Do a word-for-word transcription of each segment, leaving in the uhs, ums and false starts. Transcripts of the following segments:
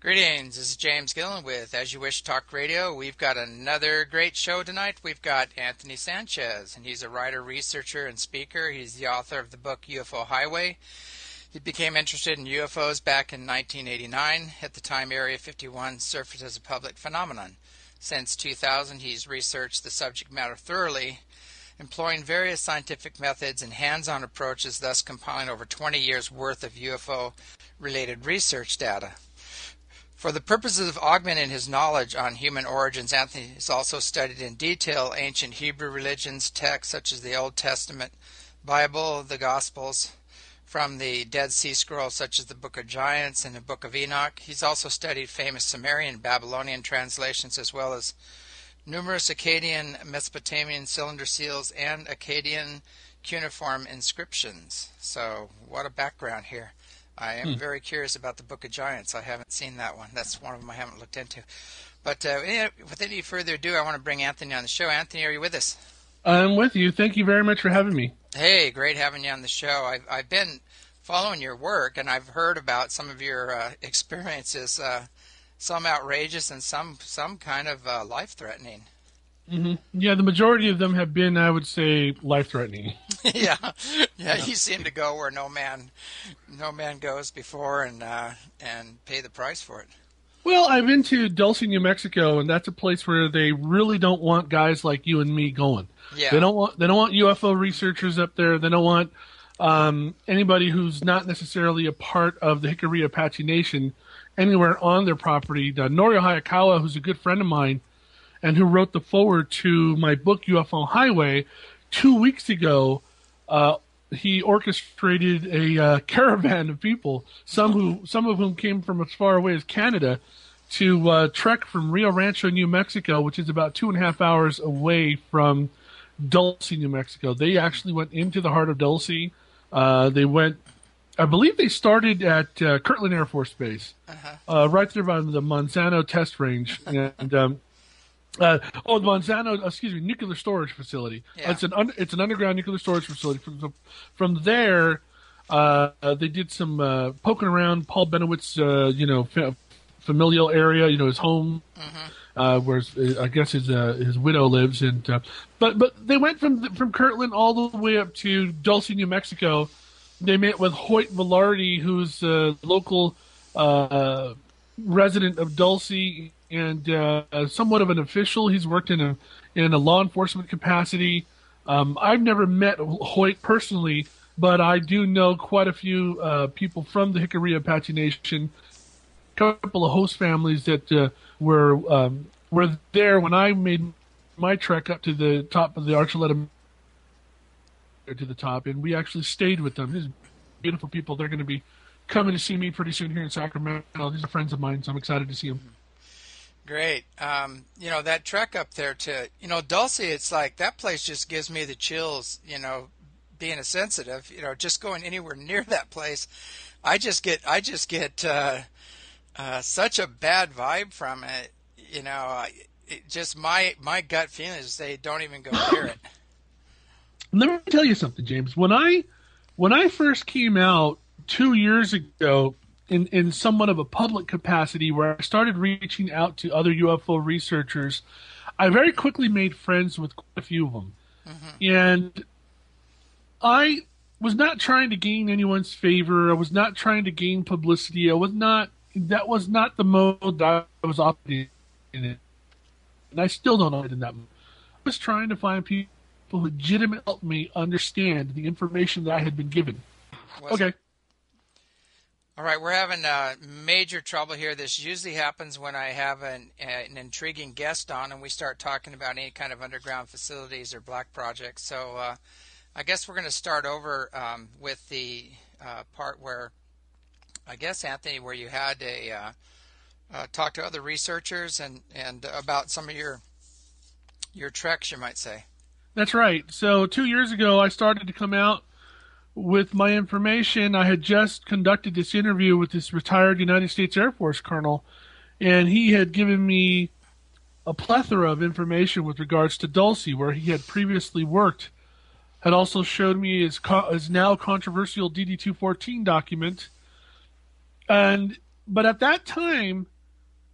Greetings, this is James Gillen with As You Wish Talk Radio. We've got another great show tonight. We've got Anthony Sanchez, and he's a writer, researcher, and speaker. He's the author of the book U F O Highway. He became interested in U F Os back in nineteen eighty-nine. At the time, Area fifty-one surfaced as a public phenomenon. Since two thousand, he's researched the subject matter thoroughly, employing various scientific methods and hands-on approaches, thus compiling over twenty years' worth of U F O-related research data. For the purposes of augmenting his knowledge on human origins, Anthony has also studied in detail ancient Hebrew religions, texts such as the Old Testament, Bible, the Gospels, from the Dead Sea Scrolls such as the Book of Giants and the Book of Enoch. He's also studied famous Sumerian and Babylonian translations as well as numerous Akkadian, Mesopotamian cylinder seals, and Akkadian cuneiform inscriptions. So what a background here. I am hmm. very curious about the Book of Giants. I haven't seen that one. That's one of them I haven't looked into. But uh, without any further ado, I want to bring Anthony on the show. Anthony, are you with us? I'm with you. Thank you very much for having me. Hey, great having you on the show. I've, I've been following your work, and I've heard about some of your uh, experiences, uh, some outrageous and some, some kind of uh, life-threatening. Mm-hmm. Yeah, the majority of them have been, I would say, life-threatening. yeah, yeah. You seem to go where no man, no man goes before, and uh, and pay the price for it. Well, I've been to Dulce, New Mexico, and that's a place where they really don't want guys like you and me going. Yeah. They don't want they don't want U F O researchers up there. They don't want um, anybody who's not necessarily a part of the Hickory Apache Nation anywhere on their property. Uh, Norio Hayakawa, who's a good friend of mine, and who wrote the foreword to my book, U F O Highway, two weeks ago, uh, he orchestrated a uh, caravan of people, some who, some of whom came from as far away as Canada, to uh, trek from Rio Rancho, New Mexico, which is about two and a half hours away from Dulce, New Mexico. They actually went into the heart of Dulce. Uh, they went, I believe they started at uh, Kirtland Air Force Base, uh-huh. uh, right there by the Monsanto test range, and um, Uh, oh, the Monsanto, excuse me, nuclear storage facility. Yeah. It's an un, it's an underground nuclear storage facility. From from there, uh, they did some uh, poking around Paul Benowitz's, uh, you know, fa- familial area, you know, his home, mm-hmm. uh, where his, I guess his uh, his widow lives. And uh, but but they went from from Kirtland all the way up to Dulce, New Mexico. They met with Hoyt Velarde, who's a local uh, resident of Dulce, and uh, somewhat of an official. He's worked in a in a law enforcement capacity. Um, I've never met Hoyt personally, but I do know quite a few uh, people from the Hickory Apache Nation. A couple of host families that uh, were um, were there when I made my trek up to the top of the Archuleta to the top, and we actually stayed with them. These are beautiful people. They're going to be coming to see me pretty soon here in Sacramento. These are friends of mine, so I'm excited to see them. Great. Um, you know, that trek up there to, you know, Dulce, it's like that place just gives me the chills, you know, being a sensitive, you know, just going anywhere near that place. I just get, I just get uh, uh, such a bad vibe from it. You know, I, it just my, my gut feeling is they don't even go near it. Let me tell you something, James. When I, when I first came out two years ago, In, in somewhat of a public capacity where I started reaching out to other U F O researchers, I very quickly made friends with quite a few of them. Mm-hmm. And I was not trying to gain anyone's favor. I was not trying to gain publicity. I was not, that was not the mode that I was operating in. And I still don't operate in that mode. I was trying to find people who legitimately helped me understand the information that I had been given. Was okay. It? All right, we're having uh, major trouble here. This usually happens when I have an, uh, an intriguing guest on and we start talking about any kind of underground facilities or black projects. So uh, I guess we're going to start over um, with the uh, part where, I guess, Anthony, where you had a uh, uh, talk to other researchers and, and about some of your your treks, you might say. That's right. So two years ago, I started to come out with my information. I had just conducted this interview with this retired United States Air Force colonel, and he had given me a plethora of information with regards to Dulce, where he had previously worked. Had also showed me his, co- his now controversial D D two fourteen document. And but at that time,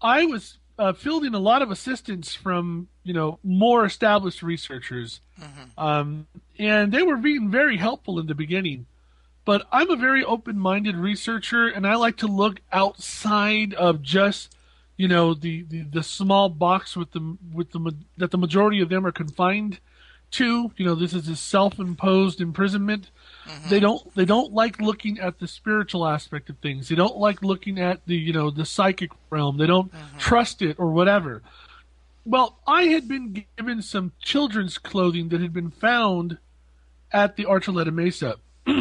I was uh, fielding a lot of assistance from, you know, more established researchers, mm-hmm. um, and they were being very helpful in the beginning. But I'm a very open-minded researcher, and I like to look outside of just, you know, the, the, the small box with the with the that the majority of them are confined to. You know, this is a self-imposed imprisonment. Mm-hmm. They don't they don't like looking at the spiritual aspect of things. They don't like looking at the, you know, the psychic realm. They don't mm-hmm. trust it or whatever. Well, I had been given some children's clothing that had been found at the Archuleta Mesa.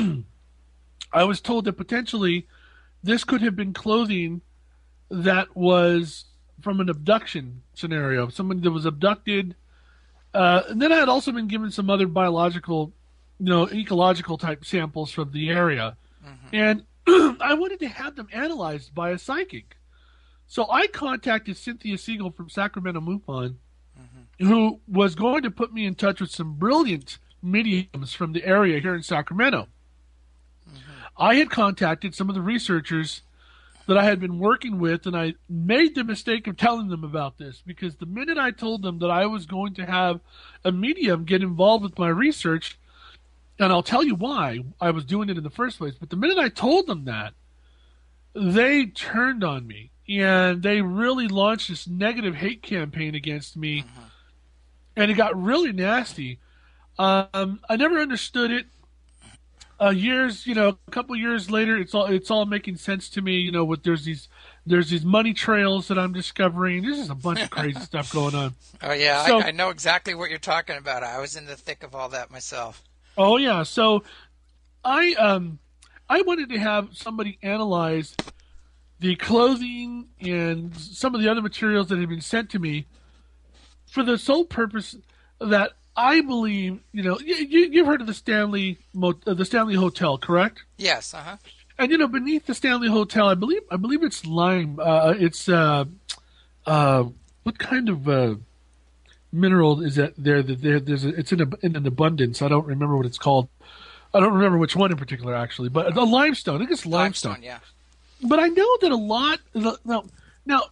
I was told that potentially this could have been clothing that was from an abduction scenario, someone that was abducted. Uh, and then I had also been given some other biological, you know, ecological type samples from the area. Mm-hmm. And I wanted to have them analyzed by a psychic. So I contacted Cynthia Siegel from Sacramento MUFON, mm-hmm. who was going to put me in touch with some brilliant mediums from the area here in Sacramento. I had contacted some of the researchers that I had been working with, and I made the mistake of telling them about this, because the minute I told them that I was going to have a medium get involved with my research, and I'll tell you why I was doing it in the first place, but the minute I told them that, they turned on me, and they really launched this negative hate campaign against me, mm-hmm. and it got really nasty. Um, I never understood it. Uh, years, you know, a couple years later, it's all it's all making sense to me. You know, with there's these there's these money trails that I'm discovering. There's just a bunch of crazy stuff going on. Oh yeah, so, I, I know exactly what you're talking about. I was in the thick of all that myself. Oh yeah, so I um I wanted to have somebody analyze the clothing and some of the other materials that had been sent to me for the sole purpose that I believe, you know, you, you've heard of the Stanley uh, the Stanley Hotel, correct? Yes. Uh huh. And you know, beneath the Stanley Hotel, I believe, I believe it's lime. Uh, it's uh, uh, what kind of uh, mineral is that there? That there, there's a, it's in, a, in an abundance. I don't remember what it's called. I don't remember which one in particular, actually. But the limestone. I think it's limestone. Limestone, yeah. But I know that a lot. Now, now,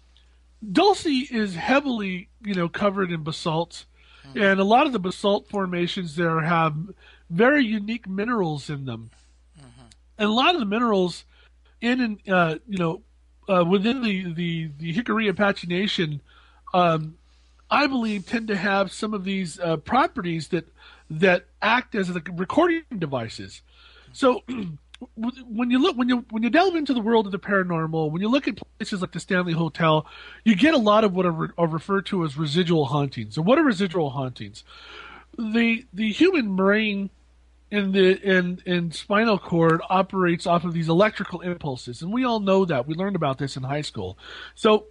Dulce is heavily, you know, covered in basalt. And a lot of the basalt formations there have very unique minerals in them. Mm-hmm. And a lot of the minerals in, uh, you know, uh, within the, the, the Hickory Apache Nation, um, I believe tend to have some of these uh, properties that that act as the recording devices. So when you look, when you when you delve into the world of the paranormal, when you look at places like the Stanley Hotel, you get a lot of what are, re- are referred to as residual hauntings. And what are residual hauntings? The the human brain and the and and spinal cord operates off of these electrical impulses, and we all know that. We learned about this in high school. So,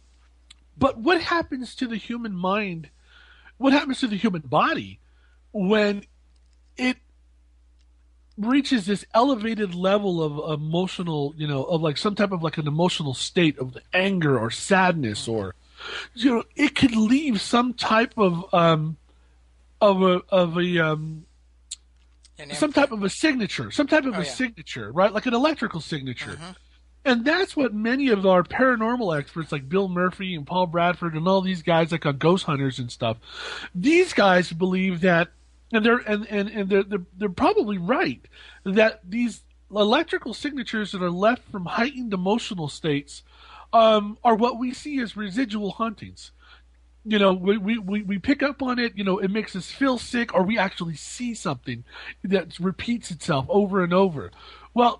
but what happens to the human mind? What happens to the human body when it reaches this elevated level of emotional, you know, of like some type of like an emotional state of anger or sadness, or, you know, it could leave some type of, um, of a, of a, um, some type of a signature, some type of oh, a yeah. signature, right? Like an electrical signature. Mm-hmm. And that's what many of our paranormal experts like Bill Murphy and Paul Bradford and all these guys like on Ghost Hunters and stuff, these guys believe that, and they're and, and, and they're, they're they're probably right, that these electrical signatures that are left from heightened emotional states um, are what we see as residual hauntings. You know, we, we, we, we pick up on it, you know, it makes us feel sick, or we actually see something that repeats itself over and over. Well,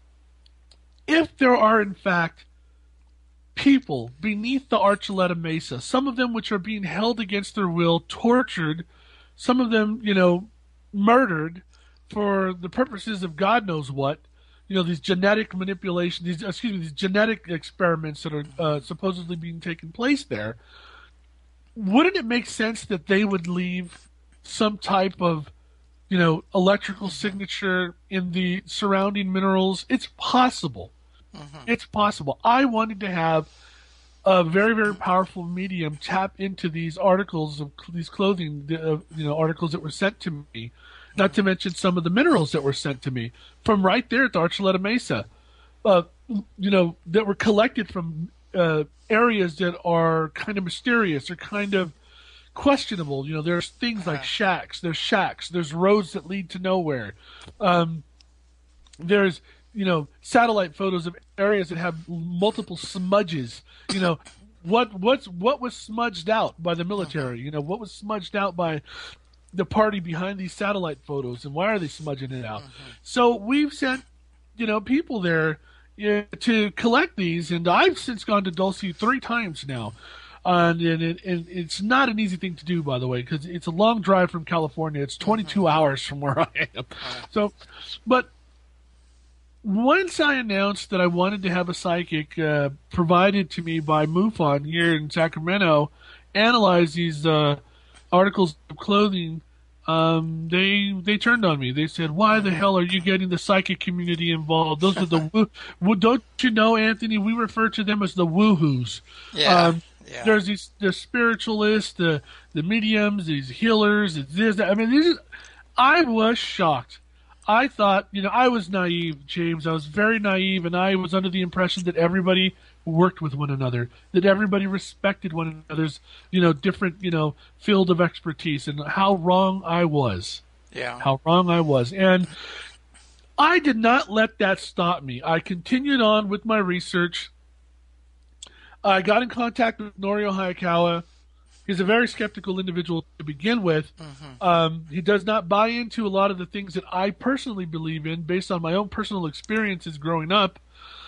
if there are, in fact, people beneath the Archuleta Mesa, some of them which are being held against their will, tortured, some of them, you know, murdered for the purposes of God knows what, you know, these genetic manipulations, these, excuse me, these genetic experiments that are uh, supposedly being taken place there, wouldn't it make sense that they would leave some type of, you know, electrical signature in the surrounding minerals? It's possible. Mm-hmm. It's possible. I wanted to have a very, very powerful medium tap into these articles of these clothing, uh, you know, articles that were sent to me, not to mention some of the minerals that were sent to me from right there at the Archuleta Mesa, uh, you know, that were collected from uh, areas that are kind of mysterious or kind of questionable. You know, there's things like shacks. There's shacks. There's roads that lead to nowhere. Um, there's, you know, satellite photos of areas that have multiple smudges. You know, what what's what was smudged out by the military? You know, what was smudged out by the party behind these satellite photos, and why are they smudging it out? Mm-hmm. So we've sent, you know, people there, you know, to collect these, and I've since gone to Dulce three times now. And, and, it, and it's not an easy thing to do, by the way, because it's a long drive from California. It's twenty-two mm-hmm. hours from where I am. Uh-huh. So, but once I announced that I wanted to have a psychic uh, provided to me by MUFON here in Sacramento analyze these uh, articles of clothing, um, they they turned on me. They said, "Why the hell are you getting the psychic community involved? Those are the woo- don't you know, Anthony? We refer to them as the woohoos." Yeah. Um, Yeah. There's these the spiritualists, the the mediums, these healers. It's this. I mean, this is. I was shocked. I thought, you know, I was naive, James. I was very naive, and I was under the impression that everybody worked with one another, that everybody respected one another's, you know, different, you know, field of expertise. And how wrong I was. Yeah. How wrong I was, and I did not let that stop me. I continued on with my research. I got in contact with Norio Hayakawa. He's a very skeptical individual to begin with. Mm-hmm. Um, he does not buy into a lot of the things that I personally believe in based on my own personal experiences growing up,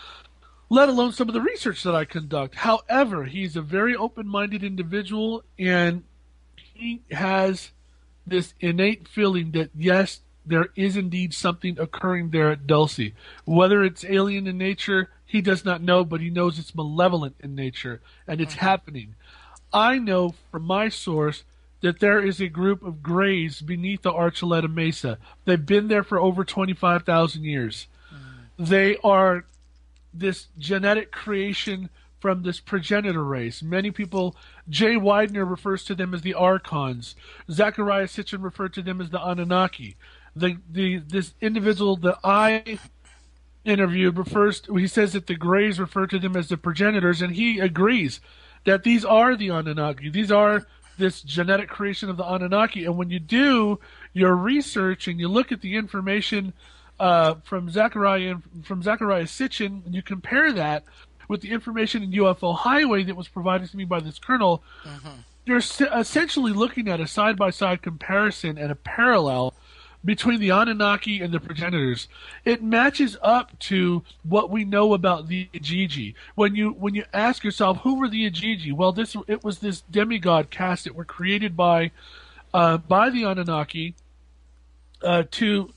let alone some of the research that I conduct. However, he's a very open-minded individual, and he has this innate feeling that, yes, there is indeed something occurring there at Dulce. Whether it's alien in nature, he does not know, but he knows it's malevolent in nature, and it's mm-hmm. happening. I know from my source that there is a group of Greys beneath the Archuleta Mesa. They've been there for over twenty-five thousand years. Mm-hmm. They are this genetic creation from this progenitor race. Many people, Jay Widener refers to them as the Archons. Zachariah Sitchin referred to them as the Anunnaki. The, the this individual that I interviewed refers to, he says that the Greys refer to them as the progenitors, and he agrees that these are the Anunnaki. These are this genetic creation of the Anunnaki. And when you do your research and you look at the information uh, from Zachariah from Zachariah Sitchin, and you compare that with the information in U F O Highway that was provided to me by this colonel, mm-hmm. you're essentially looking at a side-by-side comparison and a parallel between the Anunnaki and the progenitors. It matches up to what we know about the Igigi. When you when you ask yourself, who were the Igigi? Well, this it was this demigod caste that were created by uh, by the Anunnaki uh, to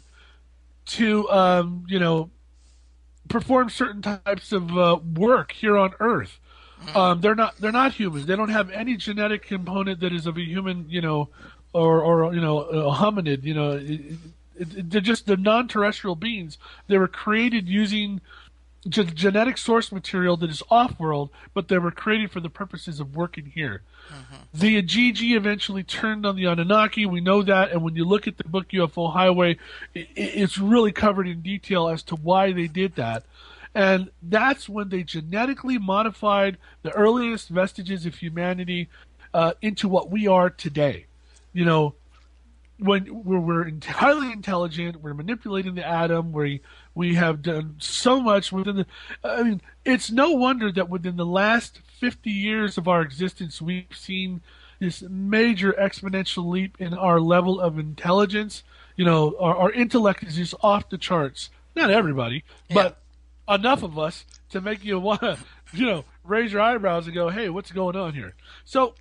to um, you know perform certain types of uh, work here on Earth. Um, they're not they're not humans. They don't have any genetic component that is of a human, you know. Or, or you know, a hominid. You know, it, it, they're just the non-terrestrial beings. They were created using ge- genetic source material that is off-world, but they were created for the purposes of working here. Mm-hmm. The Igigi eventually turned on the Anunnaki. We know that, and when you look at the book U F O Highway, it, it's really covered in detail as to why they did that. And that's when they genetically modified the earliest vestiges of humanity uh, into what we are today. You know, when we're, we're highly intelligent, we're manipulating the atom, we we have done so much within the. I mean, it's no wonder that within the last fifty years of our existence, we've seen this major exponential leap in our level of intelligence. You know, our, our intellect is just off the charts. Not everybody, yeah. but enough of us to make you want to, you know, raise your eyebrows and go, "Hey, what's going on here?" So,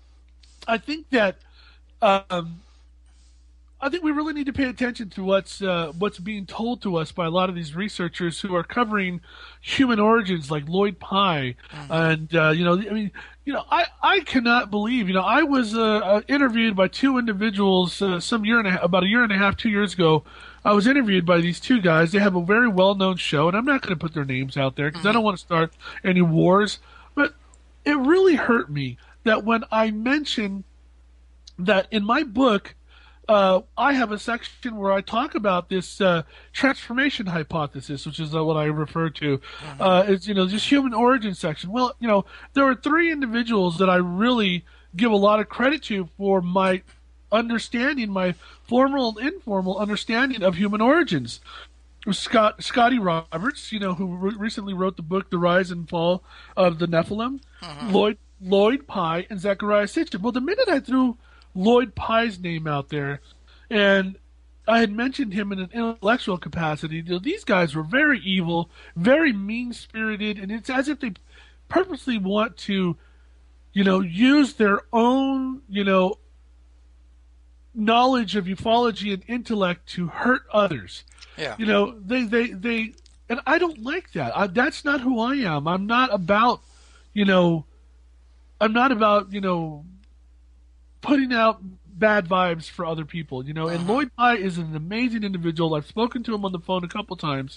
I think that. Um, I think we really need to pay attention to what's uh, what's being told to us by a lot of these researchers who are covering human origins, like Lloyd Pye, mm-hmm. and uh, you know, I mean, you know, I, I cannot believe, you know, I was uh, interviewed by two individuals uh, some year and a, about a year and a half, two years ago. I was interviewed by these two guys. They have a very well-known show, and I'm not going to put their names out there because mm-hmm. I don't want to start any wars. But it really hurt me that when I mentioned that in my book, uh, I have a section where I talk about this uh, transformation hypothesis, which is uh, what I refer to. Mm-hmm. Uh, it's, you know, this human origin section. Well, you know, there are three individuals that I really give a lot of credit to for my understanding, my formal and informal understanding of human origins. Scott Scotty Roberts, you know, who re- recently wrote the book The Rise and Fall of the Nephilim, Mm-hmm. Lloyd Lloyd Pye, and Zechariah Sitchin. Well, the minute I threw Lloyd Pye's name out there, and I had mentioned him in an intellectual capacity, you know, these guys were very evil, very mean-spirited, and it's as if they purposely want to, you know, use their own, you know, knowledge of ufology and intellect to hurt others. Yeah. You know, they, they, they, and I don't like that. I, that's not who I am. I'm not about, you know, I'm not about, you know, putting out bad vibes for other people, you know. And Uh-huh. Lloyd Pye is an amazing individual. I've spoken to him on the phone a couple times.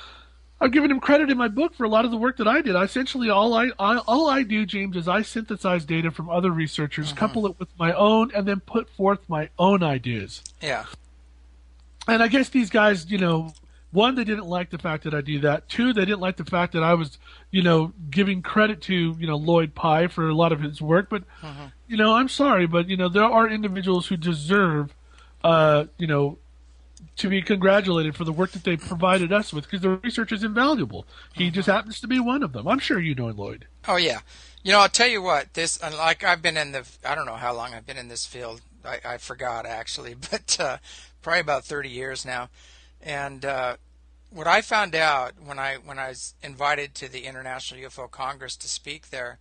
I've given him credit in my book for a lot of the work that I did. I essentially all I, I all I do, James, is I synthesize data from other researchers, Uh-huh. couple it with my own, and then put forth my own ideas. Yeah. And I guess these guys, you know, one, they didn't like the fact that I do that. Two, they didn't like the fact that I was, you know, giving credit to, you know, Lloyd Pye for a lot of his work. But, Uh-huh. you know, I'm sorry, but, you know, there are individuals who deserve, uh, you know, to be congratulated for the work that they provided us with, because the research is invaluable. He just happens to be one of them. I'm sure you know Lloyd. Oh yeah, you know, I'll tell you what. This, like, I've been in the, I don't know how long I've been in this field. I, I forgot actually, but uh, probably about thirty years now. And uh, what I found out when I when I was invited to the International U F O Congress to speak there,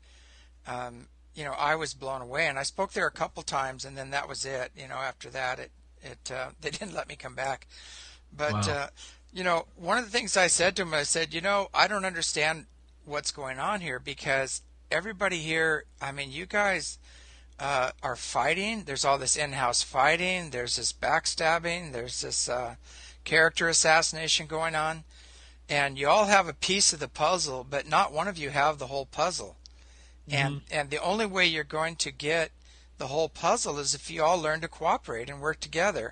um, you know, I was blown away. And I spoke there a couple times, and then that was it. You know, after that, it it uh, they didn't let me come back. But Wow. uh, you know, one of the things I said to him, I said, you know, I don't understand what's going on here, because everybody here, I mean, you guys uh, are fighting. There's all this in-house fighting. There's this backstabbing. There's this uh, character assassination going on. And you all have a piece of the puzzle, but not one of you have the whole puzzle. And and the only way you're going to get the whole puzzle is if you all learn to cooperate and work together.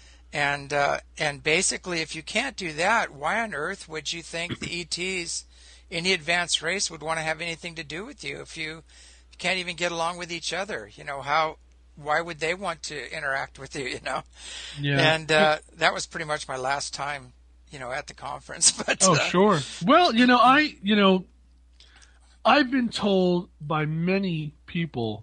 And uh, and basically, if you can't do that, why on earth would you think the E Ts, any advanced race, would want to have anything to do with you if you can't even get along with each other? You know, how? Why would they want to interact with you? You know, Yeah. and uh, that was pretty much my last time, you know, at the conference. But Oh, uh, sure. Well, you know, I, you know, I've been told by many people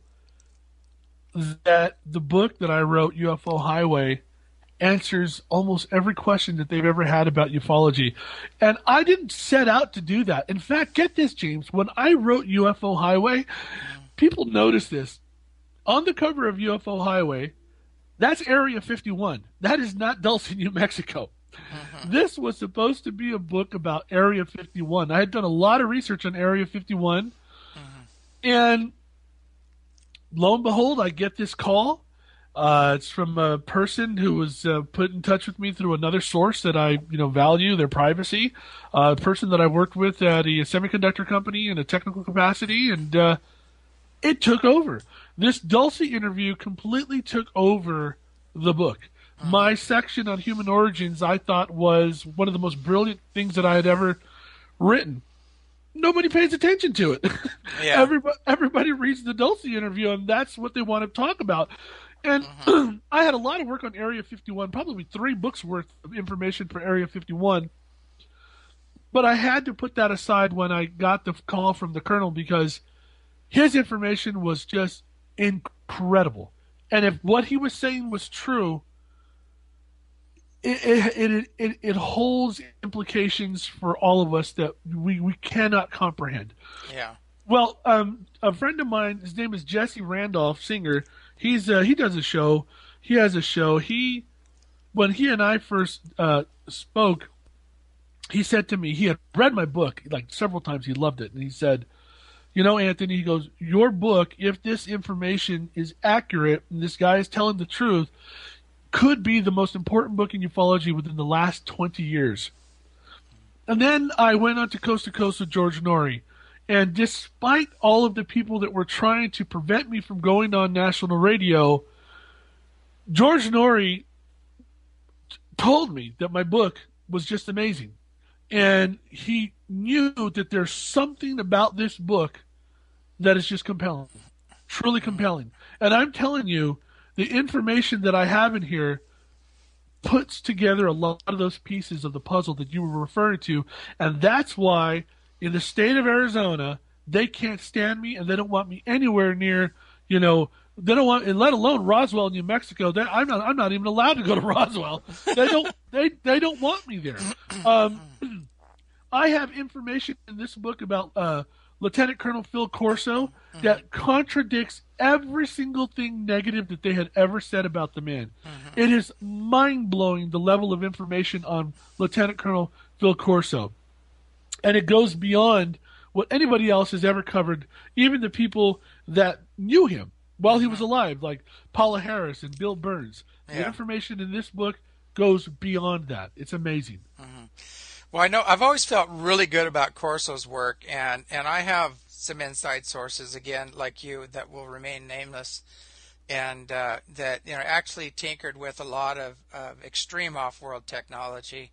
that the book that I wrote, U F O Highway, answers almost every question that they've ever had about ufology. And I didn't set out to do that. In fact, get this, James, when I wrote U F O Highway, people noticed this. On the cover of U F O Highway, that's Area fifty-one. That is not Dulce, New Mexico. uh-huh. This was supposed to be a book about Area fifty-one. I had done a lot of research on Area fifty-one, Uh-huh. and lo and behold, I get this call. Uh, it's from a person who was uh, put in touch with me through another source that I, you know, value their privacy. Uh, a person that I worked with at a semiconductor company in a technical capacity, and uh, it took over. This Dulce interview completely took over the book. My section on human origins, I thought, was one of the most brilliant things that I had ever written. Nobody pays attention to it. Yeah. everybody, everybody reads the Dulce interview, and that's what they want to talk about. And I had a lot of work on Area fifty-one, probably three books worth of information for Area fifty-one. But I had to put that aside when I got the call from the colonel, because his information was just incredible. And if what he was saying was true, it it, it, it, it holds implications for all of us that we, we cannot comprehend. Yeah. Well, um, a friend of mine, his name is Jesse Randolph, singer. He's uh, he does a show. He has a show. He, when he and I first uh, spoke, he said to me, he had read my book like several times. He loved it, and he said, "You know, Anthony," he goes, "your book, if this information is accurate and this guy is telling the truth, could be the most important book in ufology within the last twenty years." And then I went on to Coast to Coast with George Norrie. And despite all of the people that were trying to prevent me from going on national radio, George Norrie told me that my book was just amazing. And he knew that there's something about this book that is just compelling, truly compelling. And I'm telling you, the information that I have in here puts together a lot of those pieces of the puzzle that you were referring to. And that's why in the state of Arizona, they can't stand me and they don't want me anywhere near, you know, they don't want, and let alone Roswell, New Mexico. They, I'm not. I'm not even allowed to go to Roswell. They don't. They they don't want me there. Um, I have information in this book about uh, Lieutenant Colonel Phil Corso that contradicts every single thing negative that they had ever said about the man. Mm-hmm. It is mind blowing the level of information on Lieutenant Colonel Phil Corso, and it goes beyond what anybody else has ever covered. Even the people that knew him while he was alive, like Paula Harris and Bill Burns. Yeah. The information in this book goes beyond that. It's amazing. Mm-hmm. Well, I know I've always felt really good about Corso's work, and, and I have some inside sources, again, like you, that will remain nameless, and uh, that you know actually tinkered with a lot of, of extreme off-world technology,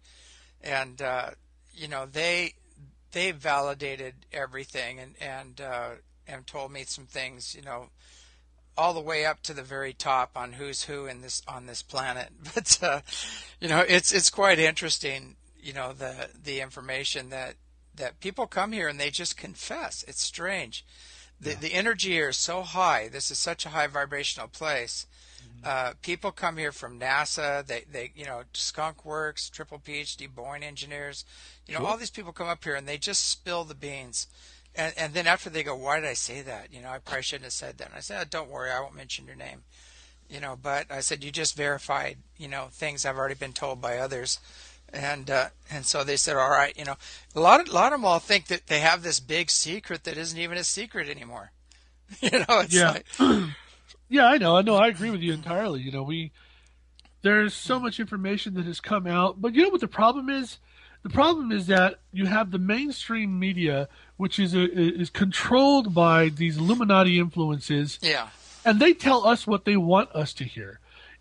and uh, you know they they validated everything, and and uh, and told me some things, you know, all the way up to the very top on who's who in this on this planet. But uh, you know, it's it's quite interesting, you know, the the information that that people come here and they just confess. It's strange. The yeah. the energy here is so high. This is such a high vibrational place. Mm-hmm. Uh, people come here from NASA. They they you know Skunk Works, triple PhD Boeing engineers. You know, sure. all these people come up here and they just spill the beans. And, and then after they go, why did I say that? You know, I probably shouldn't have said that. And I said, oh, don't worry, I won't mention your name. You know, but I said, you just verified, you know, things I've already been told by others. And uh, and so they said, all right, you know, a lot of, a lot of them all think that they have this big secret that isn't even a secret anymore. You know, it's yeah. like... yeah, I know. I know. I agree with you entirely. You know, we there's so much information that has come out. But you know what the problem is? The problem is that you have the mainstream media, which is a, is controlled by these Illuminati influences. Yeah. And they tell us what they want us to hear.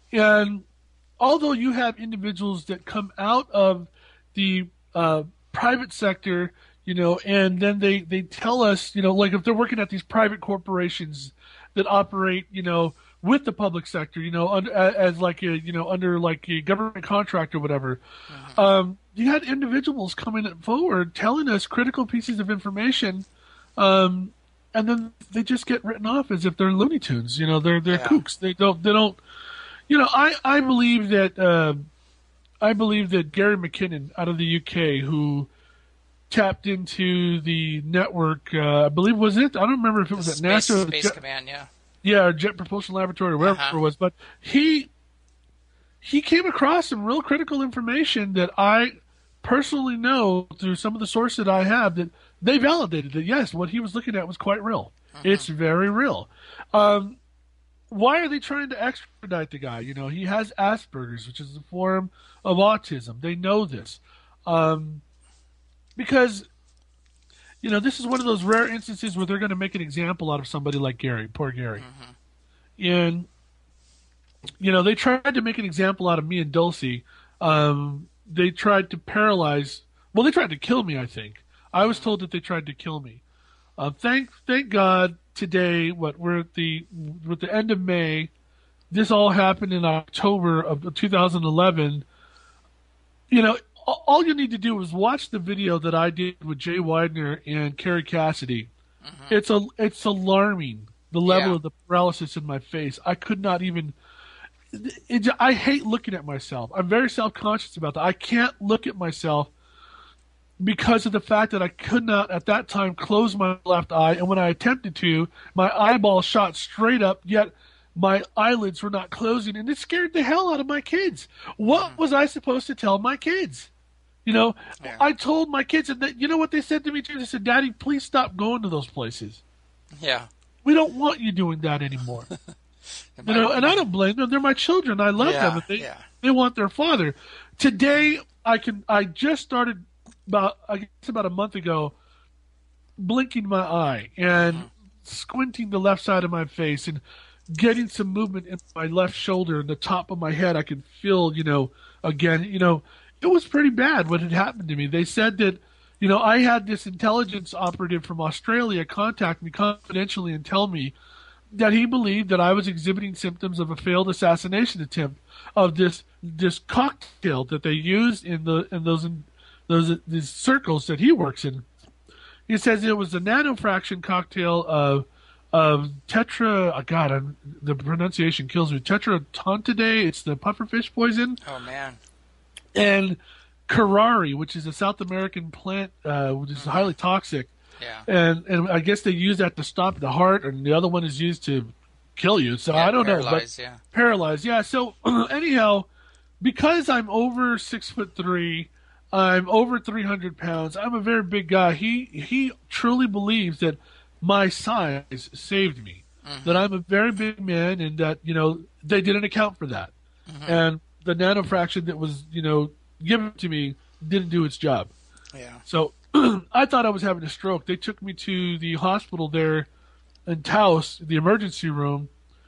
And although you have individuals that come out of the uh, private sector, you know, and then they, they tell us, you know, like if they're working at these private corporations that operate, you know, with the public sector, you know, under, as like a, you know, under like a government contract or whatever, uh-huh. um, you had individuals coming forward telling us critical pieces of information, um, and then they just get written off as if they're Looney Tunes. You know, they're they're yeah. kooks. They don't they don't. You know, I I believe that uh, I believe that Gary McKinnon out of the U K, who tapped into the network, uh, I believe was it? I don't remember if it was the at Space, NASA, Space Jet, Command, yeah, yeah, or Jet Propulsion Laboratory, or whatever uh-huh. it was, but he. He came across some real critical information that I personally know through some of the sources that I have that they validated that, yes, what he was looking at was quite real. Uh-huh. It's very real. Um, why are they trying to extradite the guy? You know, he has Asperger's, which is a form of autism. They know this. Um, because, you know, this is one of those rare instances where they're going to make an example out of somebody like Gary, poor Gary. Uh-huh. And... You know, they tried to make an example out of me and Dulcie. Um, they tried to paralyze. Well, they tried to kill me, I think. I was told that they tried to kill me. Uh, thank, thank God today. What we're at the with the end of May. This all happened in October of two thousand eleven. You know, all you need to do is watch the video that I did with Jay Widener and Carrie Cassidy. Mm-hmm. It's a it's alarming the level yeah. of the paralysis in my face. I could not even. It, I hate looking at myself. I'm very self-conscious about that. I can't look at myself because of the fact that I could not, at that time, close my left eye. And when I attempted to, my eyeball shot straight up, yet my eyelids were not closing. And it scared the hell out of my kids. What was I supposed to tell my kids? You know, yeah. I told my kids, and they, you know what they said to me, too? They said, Daddy, please stop going to those places. Yeah. We don't want you doing that anymore. You know, and I don't blame them. They're my children. I love yeah, them. They yeah. they want their father. Today, I can. I just started about I guess about a month ago, blinking my eye and mm-hmm. squinting the left side of my face and getting some movement in my left shoulder and the top of my head. I could feel, you know, again, you know, it was pretty bad what had happened to me. They said that, you know, I had this intelligence operative from Australia contact me confidentially and tell me that he believed that I was exhibiting symptoms of a failed assassination attempt of this this cocktail that they used in the in those in those these circles that he works in. He says it was a nanofraction cocktail of of tetra. Oh God, I'm, the pronunciation kills me. Tetratontidae. It's the pufferfish poison. Oh man. And curare, which is a South American plant, uh, which is mm-hmm. highly toxic. Yeah. And and I guess they use that to stop the heart, and the other one is used to kill you. So yeah, I don't paralyze, know. But yeah. Paralyzed, yeah. So anyhow, because I'm over six foot three, I'm over three hundred pounds. I'm a very big guy. He he truly believes that my size saved me. Mm-hmm. That I'm a very big man, and that you know they didn't account for that. Mm-hmm. And the nanofraction that was you know given to me didn't do its job. Yeah. So I thought I was having a stroke. They took me to the hospital there in Taos, the emergency room.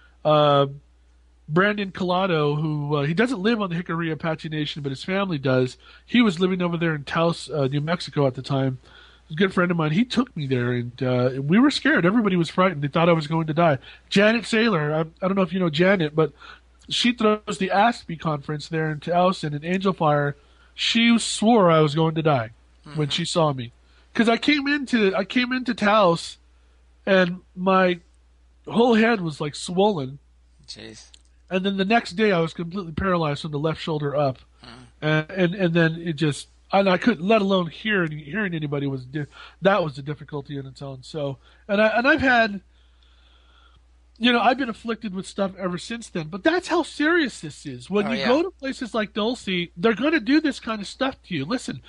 Uh, Brandon Collado, who uh, he doesn't live on the Jicarilla Apache Nation, but his family does. He was living over there in Taos, uh, New Mexico at the time. A good friend of mine. He took me there, and uh, we were scared. Everybody was frightened. They thought I was going to die. Janet Saylor, I, I don't know if you know Janet, but she throws the ASPE conference there in Taos, and in Angel Fire, she swore I was going to die mm-hmm. when she saw me, because I came into I came into Taos, and my whole head was like swollen. Jeez. And then the next day, I was completely paralyzed from the left shoulder up, mm. and, and and then it just and I couldn't, let alone hearing hearing anybody was di- that was a difficulty in its own. So and I and I've had, you know, I've been afflicted with stuff ever since then. But that's how serious this is. When oh, you yeah. go to places like Dulce, they're going to do this kind of stuff to you. Listen,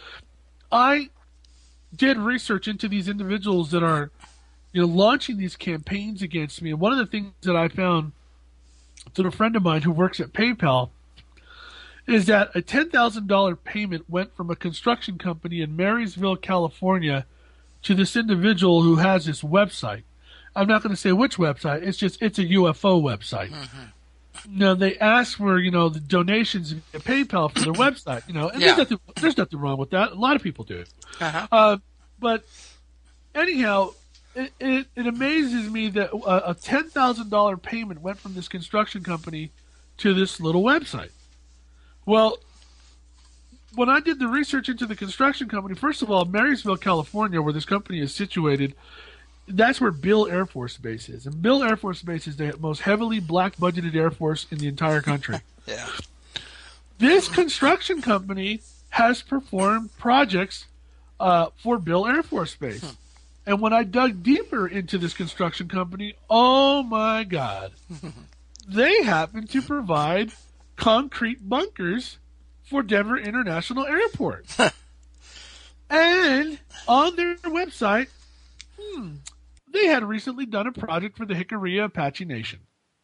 I did research into these individuals that are, you know, launching these campaigns against me, and one of the things that I found through a friend of mine who works at PayPal is that a ten thousand dollars payment went from a construction company in Marysville, California, to this individual who has this website. I'm not going to say which website. It's just, it's a U F O website. Mm-hmm. Now, they ask for, you know, the donations via PayPal for their website, you know, and yeah. there's, nothing, there's nothing wrong with that. A lot of people do it. Uh-huh. Uh, but anyhow, It, it, it amazes me that a, a ten thousand dollars payment went from this construction company to this little website. Well, when I did the research into the construction company, first of all, Marysville, California, where this company is situated, that's where Bill Air Force Base is. And Bill Air Force Base is the most heavily black-budgeted Air Force in the entire country. yeah. This construction company has performed projects uh, for Bill Air Force Base. Hmm. And when I dug deeper into this construction company, oh my God, they happen to provide concrete bunkers for Denver International Airport. And on their website, hmm, they had recently done a project for the Jicarilla Apache Nation.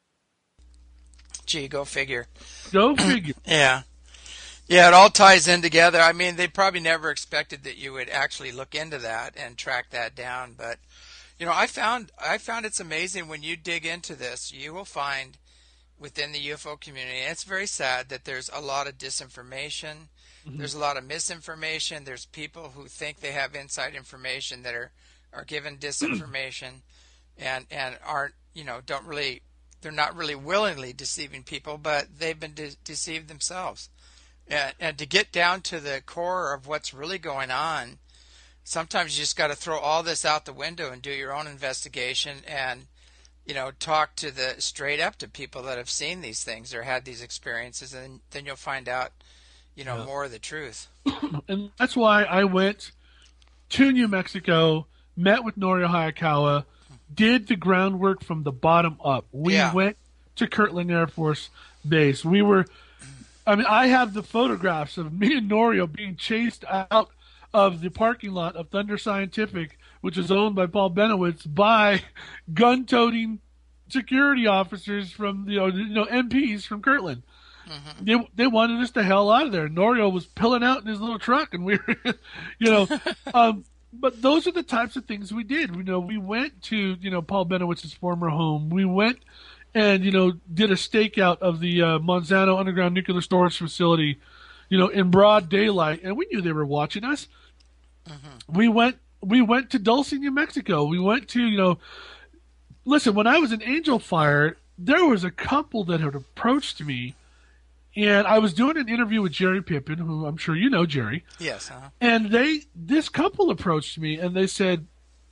Gee, go figure. Go figure. yeah. Yeah, it all ties in together. I mean, they probably never expected that you would actually look into that and track that down. But, you know, I found I found it's amazing when you dig into this, you will find within the U F O community, and it's very sad that there's a lot of disinformation. Mm-hmm. There's a lot of misinformation. There's people who think they have inside information that are, are given disinformation and, and aren't, you know, don't really, they're not really willingly deceiving people, but they've been de- deceived themselves. And, and to get down to the core of what's really going on, sometimes you just got to throw all this out the window and do your own investigation and, you know, talk to the straight up to people that have seen these things or had these experiences, and then you'll find out, you know, yeah. more of the truth. And that's why I went to New Mexico, met with Norio Hayakawa, did the groundwork from the bottom up. We yeah. went to Kirtland Air Force Base. We were... I mean, I have the photographs of me and Norio being chased out of the parking lot of Thunder Scientific, which is owned by Paul Benowitz, by gun-toting security officers from, you know, you know M Ps from Kirtland. Mm-hmm. They they wanted us the hell out of there. Norio was pilling out in his little truck, and we were, you know. um, but those are the types of things we did. You know, we went to, you know, Paul Benowitz's former home. We went and you know did a stakeout of the uh, Monsanto underground nuclear storage facility, you know, in broad daylight, and we knew they were watching us. Mm-hmm. We went we went to Dulce, New Mexico. We went to you know, listen. When I was in Angel Fire, there was a couple that had approached me, and I was doing an interview with Jerry Pippin, who I'm sure you know, Jerry. Yes. Uh-huh. And they this couple approached me, and they said,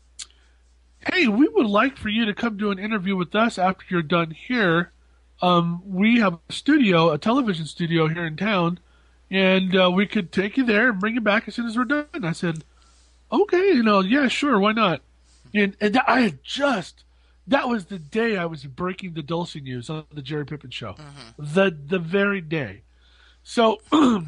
hey, we would like for you to come do an interview with us after you're done here. Um, we have a studio, a television studio here in town, and uh, we could take you there and bring you back as soon as we're done. I said, okay, you know, yeah, sure, why not? And, and I had just, that was the day I was breaking the Dulce news on the Jerry Pippin show. Mm-hmm. The, the very day. So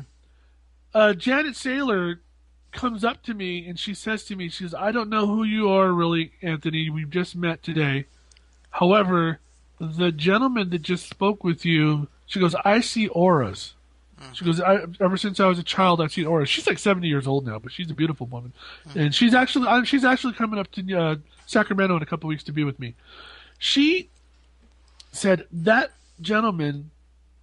uh, Janet Saylor comes up to me and she says to me, she says, I don't know who you are really, Anthony. We've just met today. However, the gentleman that just spoke with you, she goes, I see auras. Mm-hmm. She goes, I, ever since I was a child, I've seen auras. She's like seventy years old now, but she's a beautiful woman. Mm-hmm. And she's actually, she's actually coming up to uh, Sacramento in a couple weeks to be with me. She said, that gentleman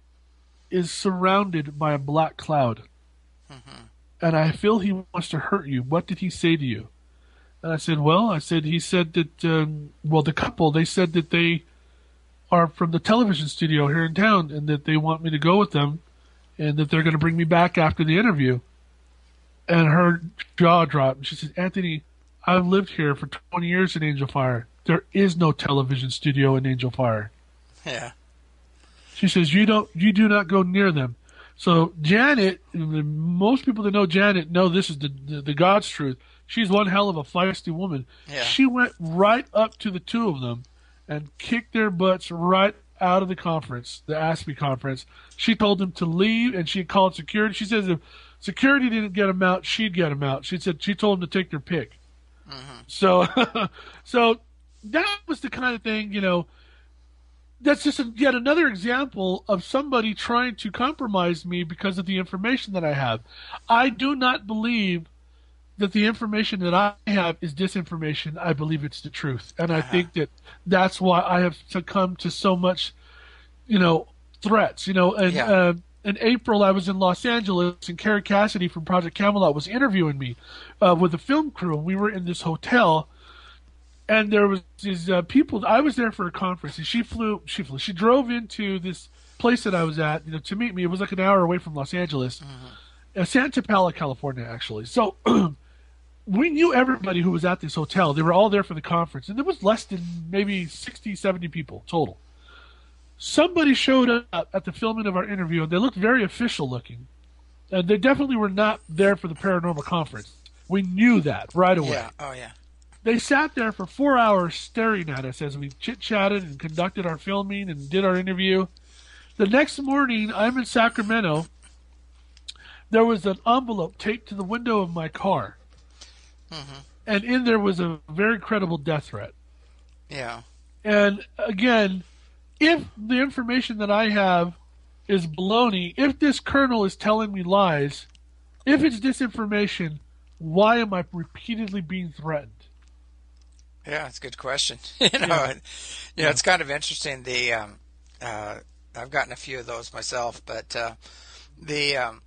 is surrounded by a black cloud. Mm-hmm. And I feel he wants to hurt you. What did he say to you? And I said, well, I said, he said that, um, well, the couple, they said that they are from the television studio here in town and that they want me to go with them and that they're going to bring me back after the interview. And her jaw dropped. And she said, Anthony, I've lived here for twenty years in Angel Fire. There is no television studio in Angel Fire. Yeah. She says, you don't, you do not go near them. So Janet, most people that know Janet know this is the, the, the God's truth. She's one hell of a feisty woman. Yeah. She went right up to the two of them and kicked their butts right out of the conference, the A S P E conference. She told them to leave, and she called security. She says if security didn't get them out, she'd get them out. She said she told them to take their pick. Mm-hmm. So, so that was the kind of thing, you know. That's just a, yet another example of somebody trying to compromise me because of the information that I have. I do not believe that the information that I have is disinformation. I believe it's the truth. And I uh-huh. think that that's why I have succumbed to so much, you know, threats. You know, and yeah. uh, in April I was in Los Angeles, and Carrie Cassidy from Project Camelot was interviewing me uh, with the film crew. And we were in this hotel. And there was these uh, people. I was there for a conference, and she flew. She flew. She drove into this place that I was at, you know, to meet me. It was like an hour away from Los Angeles, mm-hmm. uh, Santa Paula, California, actually. So we knew everybody who was at this hotel. They were all there for the conference, and there was less than maybe sixty, seventy people total. Somebody showed up at the filming of our interview, and they looked very official looking, and they definitely were not there for the paranormal conference. We knew that right away. Yeah. Oh yeah. They sat there for four hours staring at us as we chit-chatted and conducted our filming and did our interview. The next morning, I'm in Sacramento. There was an envelope taped to the window of my car. Mm-hmm. And in there was a very credible death threat. Yeah. And again, if the information that I have is baloney, if this colonel is telling me lies, if it's disinformation, why am I repeatedly being threatened? Yeah, that's a good question. you know, yeah. And, you know, yeah. It's kind of interesting. The um, uh, I've gotten a few of those myself, but uh, the um,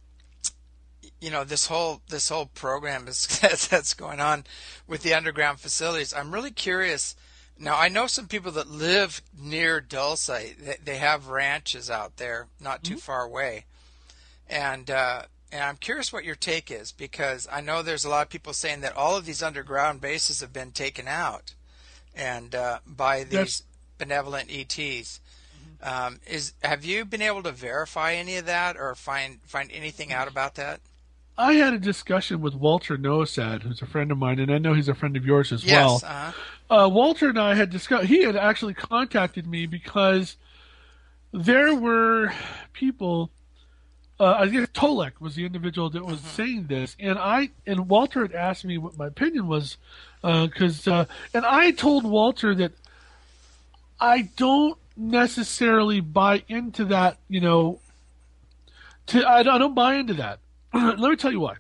you know this whole this whole program is that's going on with the underground facilities. I'm really curious. Now, I know some people that live near Dulce. They, they have ranches out there, not too mm-hmm. far away, and. Uh, And I'm curious what your take is, because I know there's a lot of people saying that all of these underground bases have been taken out, and uh, by these That's... benevolent E Ts. Mm-hmm. Um, is have you been able to verify any of that, or find find anything out about that? I had a discussion with Walter Noasad, who's a friend of mine, and I know he's a friend of yours as yes, well. Uh-huh. Uh, Walter and I had discussed. He had actually contacted me because there were people. Uh, I guess Tolek was the individual that was mm-hmm. saying this, and I and Walter had asked me what my opinion was, because uh, uh, and I told Walter that I don't necessarily buy into that. You know, to I, I don't buy into that. Let me tell you why.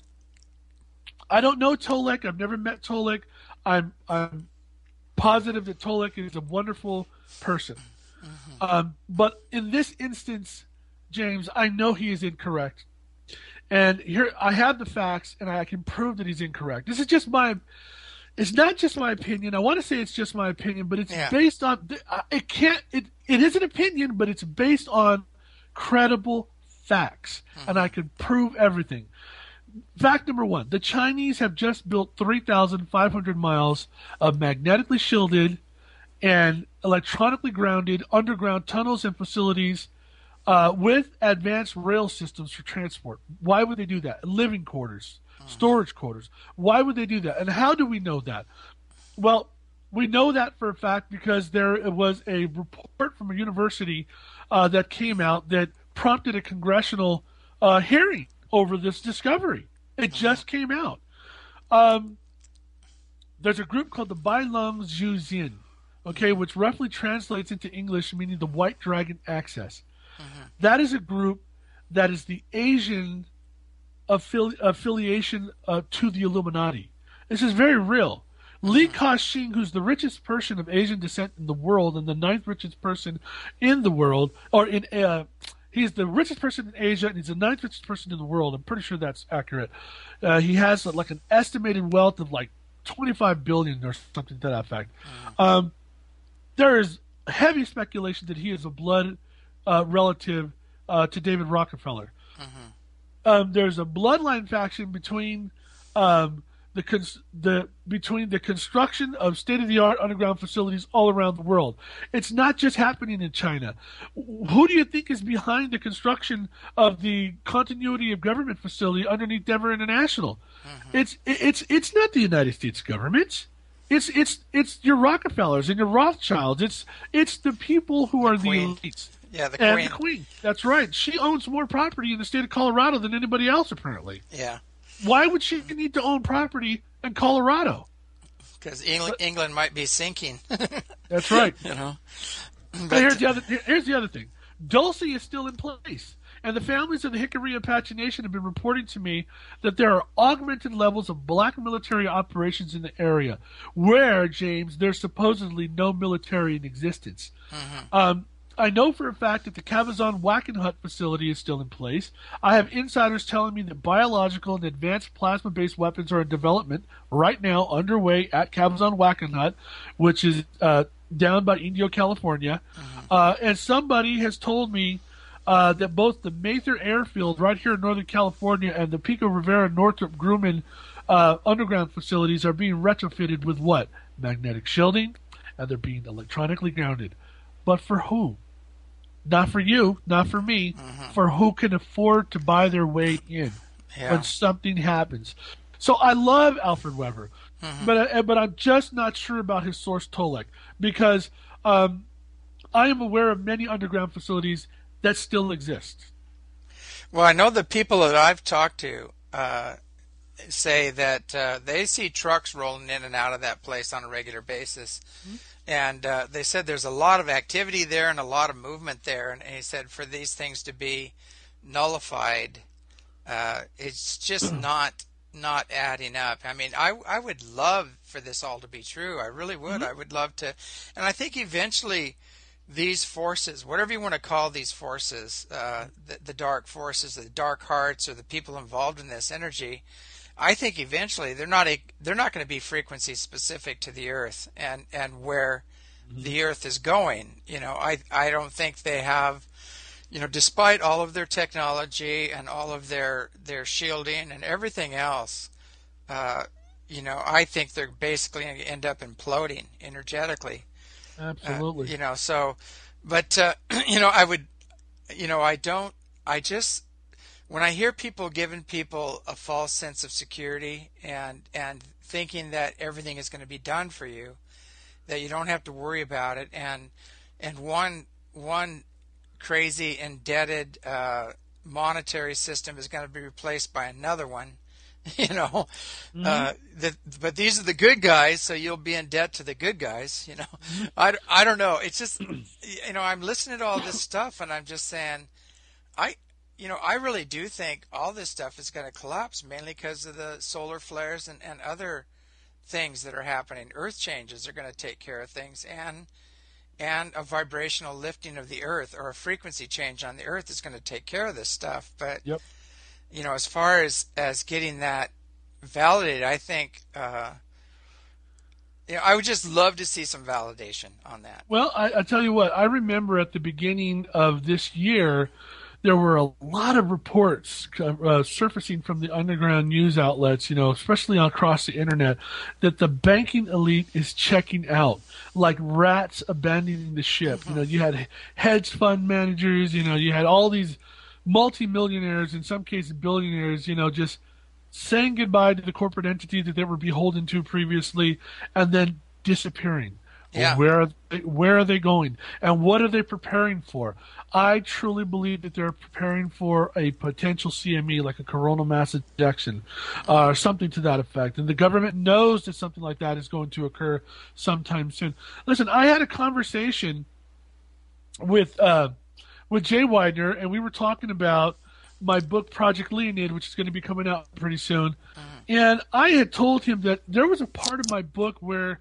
I don't know Tolek. I've never met Tolek. I'm I'm positive that Tolek is a wonderful person. Um, but in this instance, James, I know he is incorrect. And here I have the facts, and I can prove that he's incorrect. This is just my. It's not just my opinion. I want to say it's just my opinion, but it's Yeah. based on. It can't. It it is an opinion, but it's based on credible facts, Mm-hmm. and I can prove everything. Fact number one: the Chinese have just built three thousand five hundred miles of magnetically shielded and electronically grounded underground tunnels and facilities uh, with advanced rail systems for transport. Why would they do that? Living quarters, storage quarters. Why would they do that? And how do we know that? Well, we know that for a fact because there was a report from a university uh, that came out that prompted a congressional uh, hearing over this discovery. It just came out. Um, there's a group called the Bailong Zhujian, okay, which roughly translates into English meaning the White Dragon Access. That is a group that is the Asian affili- affiliation uh, to the Illuminati. This is very real. Li Ka-shing, who's the richest person of Asian descent in the world and the ninth richest person in the world, or in uh, he's the richest person in Asia and he's the ninth richest person in the world. I'm pretty sure that's accurate. Uh, he has uh, like an estimated wealth of like twenty-five billion or something to that effect. Um, there is heavy speculation that he is a blood uh, relative uh, to David Rockefeller. Um, there's a bloodline faction between um, the cons- the between the construction of state-of-the-art underground facilities all around the world. It's not just happening in China. Who do you think is behind the construction of the continuity of government facility underneath Denver International? It's it's it's not the United States government. It's it's it's your Rockefellers and your Rothschilds. It's it's the people who are the Queen. elites. Yeah, the And Queen. the Queen. That's right. She owns more property in the state of Colorado than anybody else, apparently. Yeah, Why would she need to own property in Colorado? because England, England might be sinking. That's right. you know. But here's the other. Here's the other thing. Dulce is still in place, and the families of the Hickory Apache Nation have been reporting to me that there are augmented levels of black military operations in the area, where James there's supposedly no military in existence. Um, I know for a fact that the Cabazon Wackenhut facility is still in place. I have insiders telling me that biological and advanced plasma-based weapons are in development right now, underway at Cabazon Wackenhut, which is uh, down by Indio, California. Uh, and somebody has told me uh, that both the Mather Airfield right here in Northern California and the Pico Rivera Northrop Grumman uh, underground facilities are being retrofitted with what? Magnetic shielding, and they're being electronically grounded. But for who? Not for you, not for me, for who can afford to buy their way in Yeah. when something happens. So I love Alfred Weber, but I, but I'm just not sure about his source Tolek because um, I am aware of many underground facilities that still exist. Well, I know the people that I've talked to uh, say that uh, they see trucks rolling in and out of that place on a regular basis. And uh, they said there's a lot of activity there and a lot of movement there. And he said for these things to be nullified, uh, it's just not not adding up. I mean, I, I would love for this all to be true. I really would. I would love to. And I think eventually these forces, whatever you want to call these forces, uh, the, the dark forces, the dark hearts, or the people involved in this energy, I think eventually they're not a, they're not going to be frequency specific to the Earth and, and where the Earth is going. You know, I I don't think they have, you know, despite all of their technology and all of their their shielding and everything else, uh, you know, I think they're basically going to end up imploding energetically. Absolutely. Uh, you know, so, but uh, you know, I would, you know, I don't, I just. When I hear people giving people a false sense of security and and thinking that everything is going to be done for you, that you don't have to worry about it, and and one one crazy indebted uh, monetary system is going to be replaced by another one, you know, Mm-hmm. uh, that but these are the good guys, so you'll be in debt to the good guys, you know. I, I don't know. It's just, you know, I'm listening to all this stuff and I'm just saying, I. You know, I really do think all this stuff is going to collapse, mainly because of the solar flares and, and other things that are happening. Earth changes are going to take care of things, and and a vibrational lifting of the earth, or a frequency change on the earth, is going to take care of this stuff. But Yep. you know, as far as as getting that validated, I think uh, you know, I would just love to see some validation on that. Well, I, I tell you what, I remember at the beginning of this year, there were a lot of reports uh, surfacing from the underground news outlets, you know, especially across the internet, that the banking elite is checking out, like rats abandoning the ship. Mm-hmm. You know, you had hedge fund managers, you know, you had all these multimillionaires, in some cases billionaires, you know, just saying goodbye to the corporate entity that they were beholden to previously, and then disappearing. Yeah. Where are they, where are they going, and what are they preparing for? I truly believe that they're preparing for a potential C M E, like a coronal mass ejection, uh, or something to that effect. And the government knows that something like that is going to occur sometime soon. Listen, I had a conversation with uh, with Jay Widener, and we were talking about my book Project Leonid, which is going to be coming out pretty soon. Mm. And I had told him that there was a part of my book where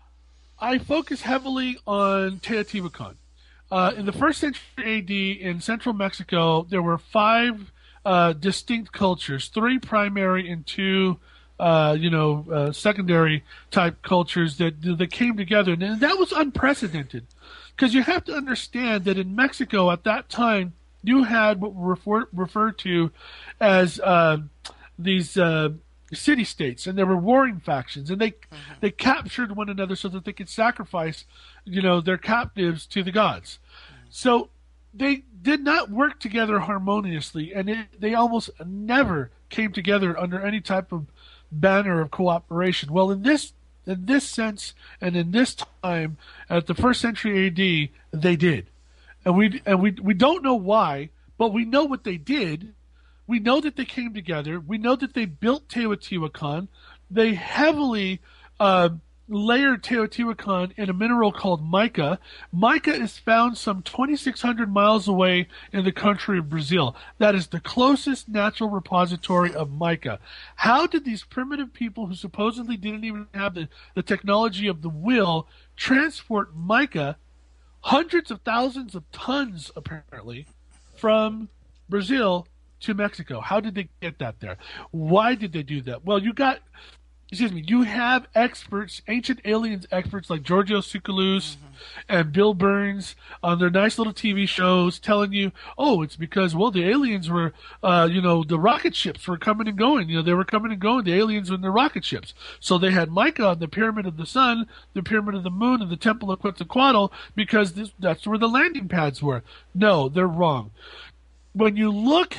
I focus heavily on Teotihuacan. Uh, in the first century A D in central Mexico, there were five uh, distinct cultures, three primary and two, uh, you know, uh, secondary type cultures that that came together, and that was unprecedented. Because you have to understand that in Mexico at that time, you had what were refer, referred to as uh, these uh, city-states, and there were warring factions, and they mm-hmm. they captured one another so that they could sacrifice, you know, their captives to the gods. Mm-hmm. So they did not work together harmoniously, and it, they almost never came together under any type of banner of cooperation. Well, in this in this sense, and in this time, at the first century A D, they did. And we and we we don't know why, but we know what they did. We know that they came together. We know that they built Teotihuacan. They heavily uh, layered Teotihuacan in a mineral called mica. Mica is found some twenty-six hundred miles away in the country of Brazil. That is the closest natural repository of mica. How did these primitive people, who supposedly didn't even have the, the technology of the will, transport mica, hundreds of thousands of tons apparently, from Brazil to Mexico? How did they get that there? Why did they do that? Well, you got, excuse me, you have experts, ancient aliens experts like Giorgio Tsoukalos mm-hmm. and Bill Burns on their nice little T V shows telling you, oh, it's because, well, the aliens were, uh, you know, the rocket ships were coming and going. You know, they were coming and going. The aliens were in the rocket ships. So they had mica on the Pyramid of the Sun, the Pyramid of the Moon, and the Temple of Quetzalcoatl because this, that's where the landing pads were. No, they're wrong. When you look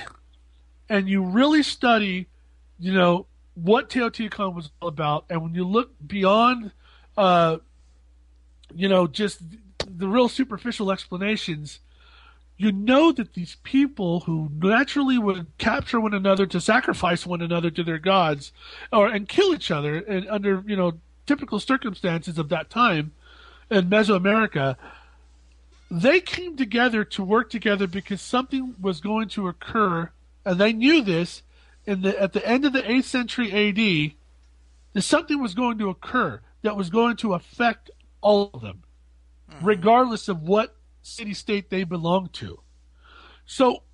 and you really study, you know, what Teotihuacan was all about, and when you look beyond, uh, you know, just the real superficial explanations, you know that these people who naturally would capture one another to sacrifice one another to their gods, or and kill each other, and under, you know, typical circumstances of that time in Mesoamerica, they came together to work together because something was going to occur. And they knew this in the at the end of the eighth century A D, that something was going to occur that was going to affect all of them, mm-hmm. regardless of what city-state they belonged to. So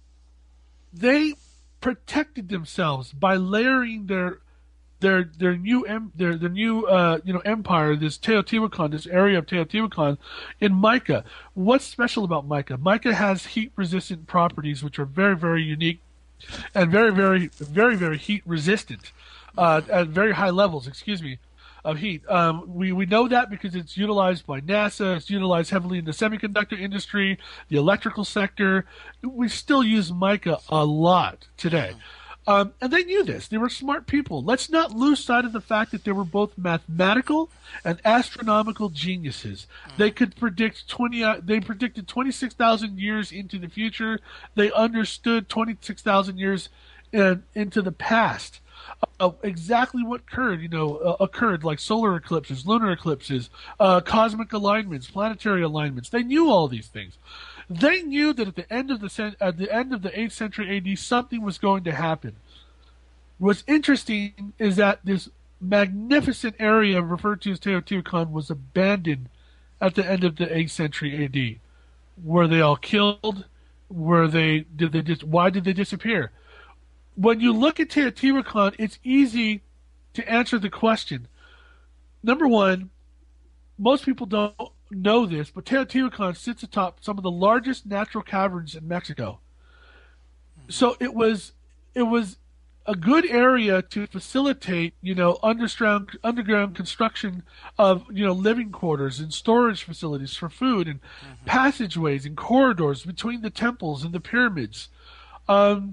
they protected themselves by layering their their their new em, their their new uh, you know empire, this Teotihuacan, this area of Teotihuacan, in mica. What's special about mica? Mica has heat-resistant properties, which are very, very unique. And very, very, very, very heat resistant uh, at very high levels, excuse me, of heat. Um, we, we know that because it's utilized by NASA. It's utilized heavily in the semiconductor industry, the electrical sector. We still use mica a lot today. Um, and they knew this. They were smart people. Let's not lose sight of the fact that they were both mathematical and astronomical geniuses. They could predict twenty. Uh, they predicted twenty-six thousand years into the future. They understood twenty-six thousand years in, into the past. Uh, exactly what occurred, you know, uh, occurred like solar eclipses, lunar eclipses, uh, cosmic alignments, planetary alignments. They knew all these things. They knew that at the end of the at the end of the eighth century A D, something was going to happen. What's interesting is that this magnificent area referred to as Teotihuacan was abandoned at the end of the eighth century A D? Were they all killed? Were they did they just why did they disappear? When you look at Teotihuacan, it's easy to answer the question. Number one, most people don't know this, but Teotihuacan sits atop some of the largest natural caverns in Mexico. So it was it was a good area to facilitate, you know, underground underground construction of, you know, living quarters and storage facilities for food and mm-hmm. passageways and corridors between the temples and the pyramids. Um,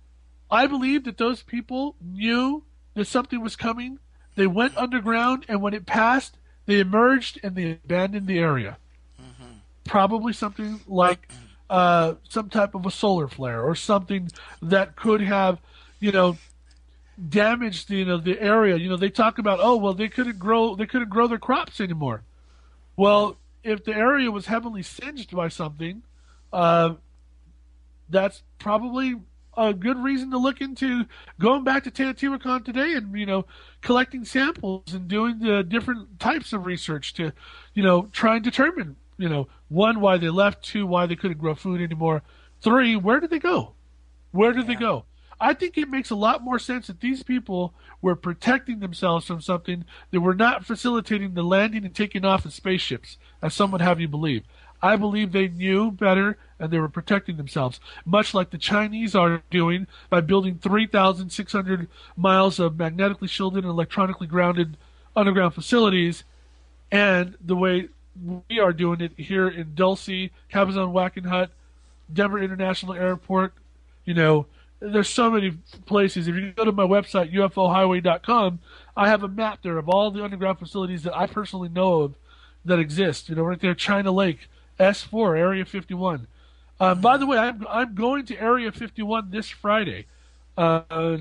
I believe that those people knew that something was coming. They went underground, and when it passed, they emerged and they abandoned the area. Mm-hmm. Probably something like uh, some type of a solar flare or something that could have, you know, damaged, you know, the area. You know, they talk about, oh, well, they couldn't grow, they couldn't grow their crops anymore. Well, if the area was heavily singed by something, uh, that's probably a good reason to look into going back to Teotihuacan today and, you know, collecting samples and doing the different types of research to, you know, try and determine, you know, one, why they left, two, why they couldn't grow food anymore, three, where did they go? Where did yeah. they go? I think it makes a lot more sense that these people were protecting themselves from something. They were not facilitating the landing and taking off of spaceships, as some would have you believe. I believe they knew better and they were protecting themselves, much like the Chinese are doing by building three thousand six hundred miles of magnetically shielded and electronically grounded underground facilities, and the way we are doing it here in Dulce, Cabazon Wackenhut, Denver International Airport. You know, there's so many places. If you go to my website, U F O highway dot com, I have a map there of all the underground facilities that I personally know of that exist. You know, right there, China Lake, S four, Area fifty-one. Um, by the way, I'm I'm going to Area fifty-one this Friday, uh,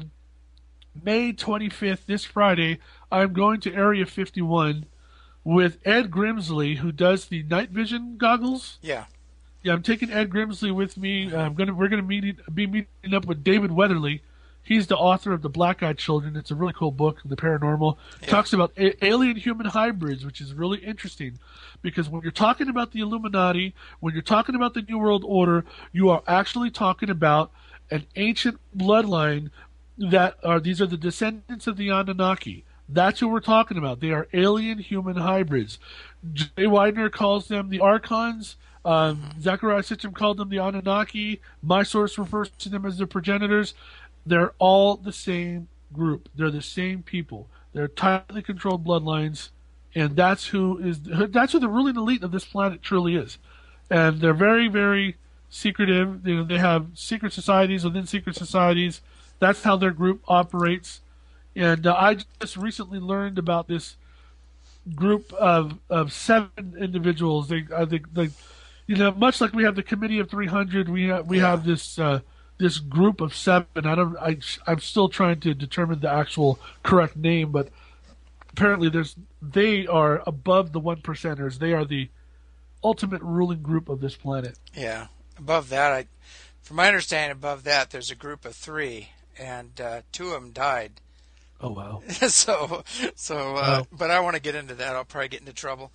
May twenty-fifth. This Friday, I'm going to Area fifty-one with Ed Grimsley, who does the night vision goggles. Yeah. Yeah, I'm taking Ed Grimsley with me. I'm gonna we're gonna meet be meeting up with David Weatherly. He's the author of The Black-Eyed Children. It's a really cool book, The Paranormal. It yeah. talks about a- alien-human hybrids, which is really interesting because when you're talking about the Illuminati, when you're talking about the New World Order, you are actually talking about an ancient bloodline that are, these are the descendants of the Anunnaki. That's who we're talking about. They are alien-human hybrids. Jay Widener calls them the Archons. Um, mm-hmm. Zechariah Sitchin called them the Anunnaki. My source refers to them as the progenitors. They're all the same group. They're the same people. They're tightly controlled bloodlines, and that's who is that's who the ruling elite of this planet truly is. And they're very, very secretive. You know, they have secret societies within secret societies. That's how their group operates. And uh, I just recently learned about this group of of seven individuals. They, uh, they, they you know, much like we have the Committee of three hundred, we have, we yeah. have this. Uh, This group of seven. I don't. I. I'm still trying to determine the actual correct name, but apparently, there's. They are above the one percenters. They are the ultimate ruling group of this planet. Yeah. Above that, I, from my understanding, above that, there's a group of three, and uh, two of them died. Oh wow. so, so. Uh, wow. But I want to get into that. I'll probably get into trouble.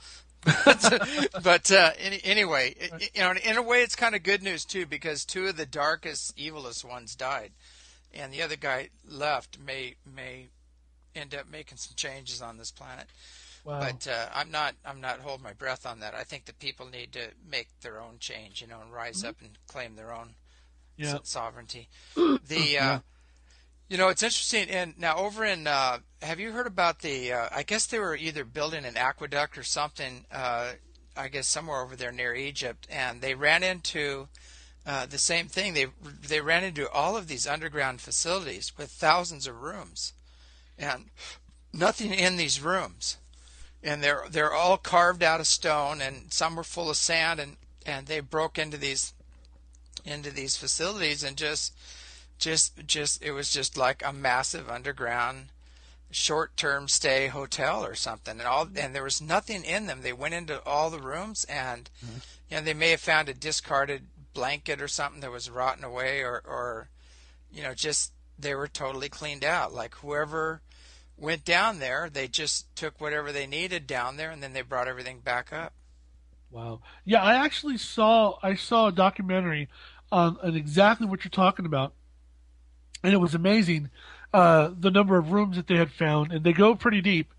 but uh, any, anyway, it, you know, in a way, it's kind of good news too, because two of the darkest, evilest ones died, and the other guy left may may end up making some changes on this planet. Wow. But uh, I'm not I'm not holding my breath on that. I think that people need to make their own change, you know, and rise mm-hmm. up and claim their own yeah. so- sovereignty. The uh, yeah. You know, it's interesting. And now over in, uh, have you heard about the, uh, I guess they were either building an aqueduct or something, uh, I guess somewhere over there near Egypt, and they ran into uh, the same thing. They they ran into all of these underground facilities with thousands of rooms and nothing in these rooms. And they're they're all carved out of stone, and some were full of sand, and, and they broke into these into these facilities and just Just, just, it was just like a massive underground, short-term stay hotel or something, and all, and there was nothing in them. They went into all the rooms, and mm-hmm. you know, they may have found a discarded blanket or something that was rotten away, or, or, you know, just they were totally cleaned out. Like whoever went down there, they just took whatever they needed down there, and then they brought everything back up. Wow. Yeah, I actually saw I saw a documentary on, on exactly what you're talking about, and it was amazing. Uh, the number of rooms that they had found, and they go pretty deep.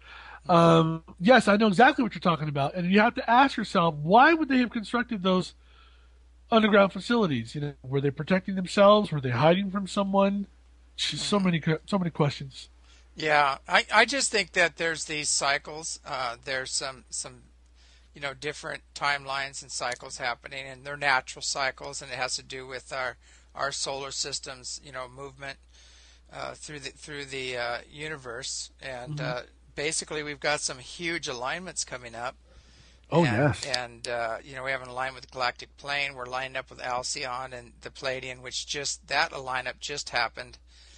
Um, yes, I know exactly what you're talking about, and you have to ask yourself, why would they have constructed those underground facilities? You know, were they protecting themselves? Were they hiding from someone? So Mm-hmm. many, so many questions. Yeah, I, I just think that there's these cycles. Uh, there's some some you know different timelines and cycles happening, and they're natural cycles, and it has to do with our our solar system's you know movement uh, through the through the uh, universe, and Hmm. uh, basically we've got some huge alignments coming up, Oh and yes. and uh, you know we have an alignment with the galactic plane. We're lining up with Alcyon and the Palladian, which just that alignment just happened.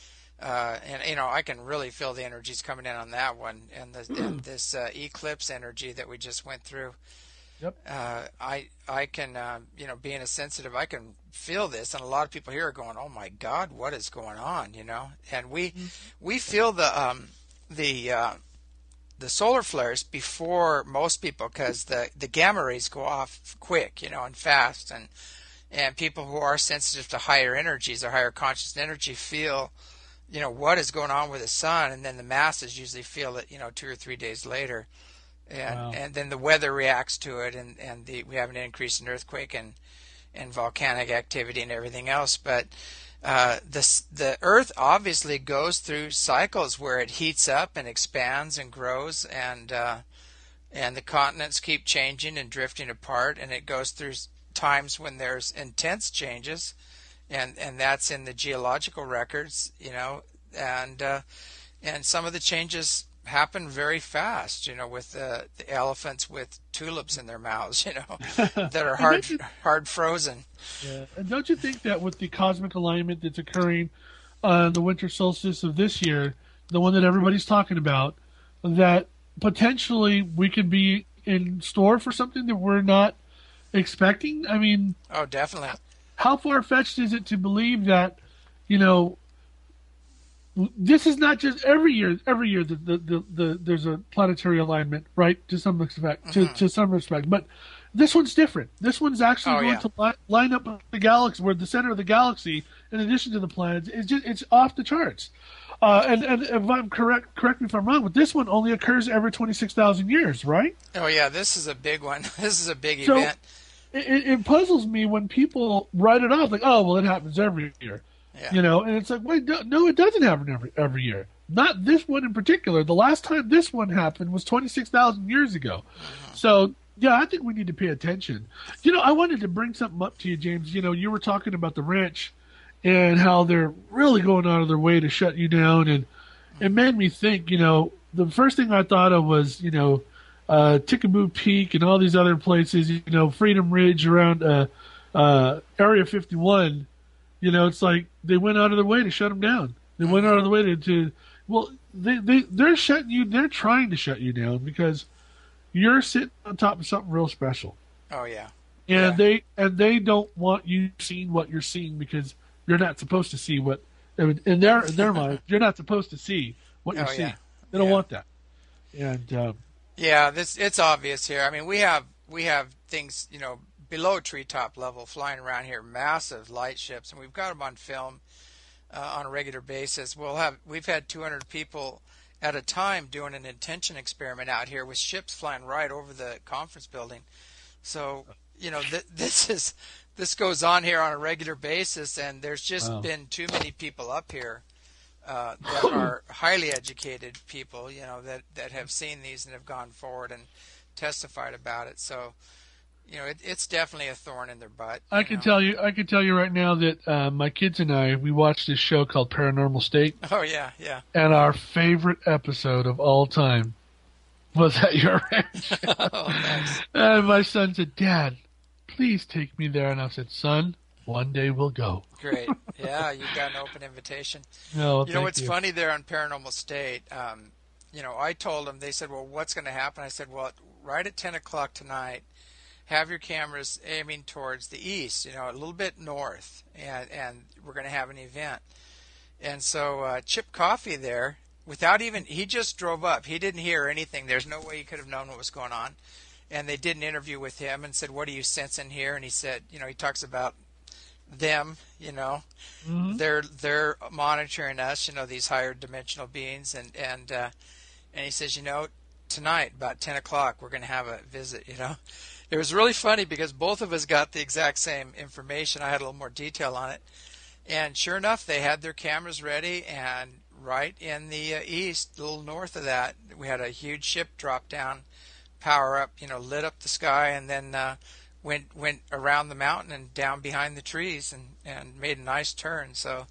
Uh, and you know, I can really feel the energies coming in on that one, and, the, and this uh, eclipse energy that we just went through. Yep. Uh, I I can uh, you know, being a sensitive, I can feel this, and a lot of people here are going, "Oh my God, what is going on?" You know, and we we feel the um, the uh, the solar flares before most people because the the gamma rays go off quick, you know, and fast, and and people who are sensitive to higher energies or higher conscious energy feel you know what is going on with the sun, and then the masses usually feel it you know two or three days later, and Wow. and then the weather reacts to it, and and the, we have an increase in earthquake and and volcanic activity and everything else. But uh, the the Earth obviously goes through cycles where it heats up and expands and grows, and uh, and the continents keep changing and drifting apart, and it goes through times when there's intense changes, and and that's in the geological records, you know, and uh, and some of the changes happen very fast, you know, with uh, the elephants with tulips in their mouths, you know, that are And hard don't you, hard frozen. yeah, and don't you think that with the cosmic alignment that's occurring on the winter solstice of this year, the one that everybody's talking about, that potentially we could be in store for something that we're not expecting? I mean, Oh, definitely. how far fetched is it to believe that, you know, this is not just every year. Every year, the, the, the, the there's a planetary alignment, right? To some respect, to, Hmm. to some respect, but this one's different. This one's actually Oh going yeah. to li- line up with the galaxy, where the center of the galaxy, in addition to the planets, is just it's off the charts. Uh, and and if I'm correct, correct me if I'm wrong, but this one only occurs every twenty-six thousand years, right? Oh yeah. This is a big one. This is a big So event. it, it it puzzles me when people write it off like, oh well, it happens every year. Yeah. You know, and it's like, wait, no, no, it doesn't happen every every year. Not this one in particular. The last time this one happened was twenty six thousand years ago. Hmm. So yeah, I think we need to pay attention. You know, I wanted to bring something up to you, James. You know, you were talking about the ranch and how they're really going out of their way to shut you down, and it made me think. You know, the first thing I thought of was, you know, uh, Tickaboo Peak and all these other places. You know, Freedom Ridge around uh, uh, Area fifty one. You know, it's like they went out of their way to shut them down. They went Hmm. out of the way to, to well, they, they, they're shutting you, they're trying to shut you down because you're sitting on top of something real special. Oh yeah. And Yeah. they, and they don't want you seeing what you're seeing because you're not supposed to see what, in their, in their mind, you're not supposed to see what you're Oh seeing. yeah. They don't Yeah. want that. And, um, Yeah. This it's obvious here. I mean, we have we have things you know below treetop level flying around here, massive light ships, and we've got them on film uh, on a regular basis. We'll have we've had two hundred people at a time doing an intention experiment out here with ships flying right over the conference building. So you know th- this is this goes on here on a regular basis, and there's just wow. been too many people up here uh, that are highly educated people, you know, that that have seen these and have gone forward and testified about it. So you know, it, it's definitely a thorn in their butt. I You can know. tell you, I can tell you right now that uh, my kids and I, we watched this show called Paranormal State, Oh yeah, yeah. and our favorite episode of all time was at your ranch. Oh, thanks. And my son said, "Dad, please take me there." And I said, "Son, one day we'll go." Great. Yeah, you got an open invitation. No, You know thank what's you. funny there on Paranormal State? Um, you know, I told them. They said, "Well, what's going to happen?" I said, "Well, right at ten o'clock tonight, have your cameras aiming towards the east. You know, a little bit north, and and we're going to have an event." And so uh, Chip Coffey there, without even he just drove up. He didn't hear anything. There's no way he could have known what was going on. and they did an interview with him and said, "What are you sensing here?" And he said, you know, he talks about them, you know, Mm-hmm. they're they're monitoring us, you know, these higher dimensional beings, and and uh, and he says, you know, tonight about ten o'clock we're going to have a visit. You know, it was really funny because both of us got the exact same information. I had a little more detail on it, and sure enough, they had their cameras ready, and right in the uh, east, a little north of that, we had a huge ship drop down, power up, you know, lit up the sky, and then uh, went went around the mountain and down behind the trees, and, and made a nice turn. So,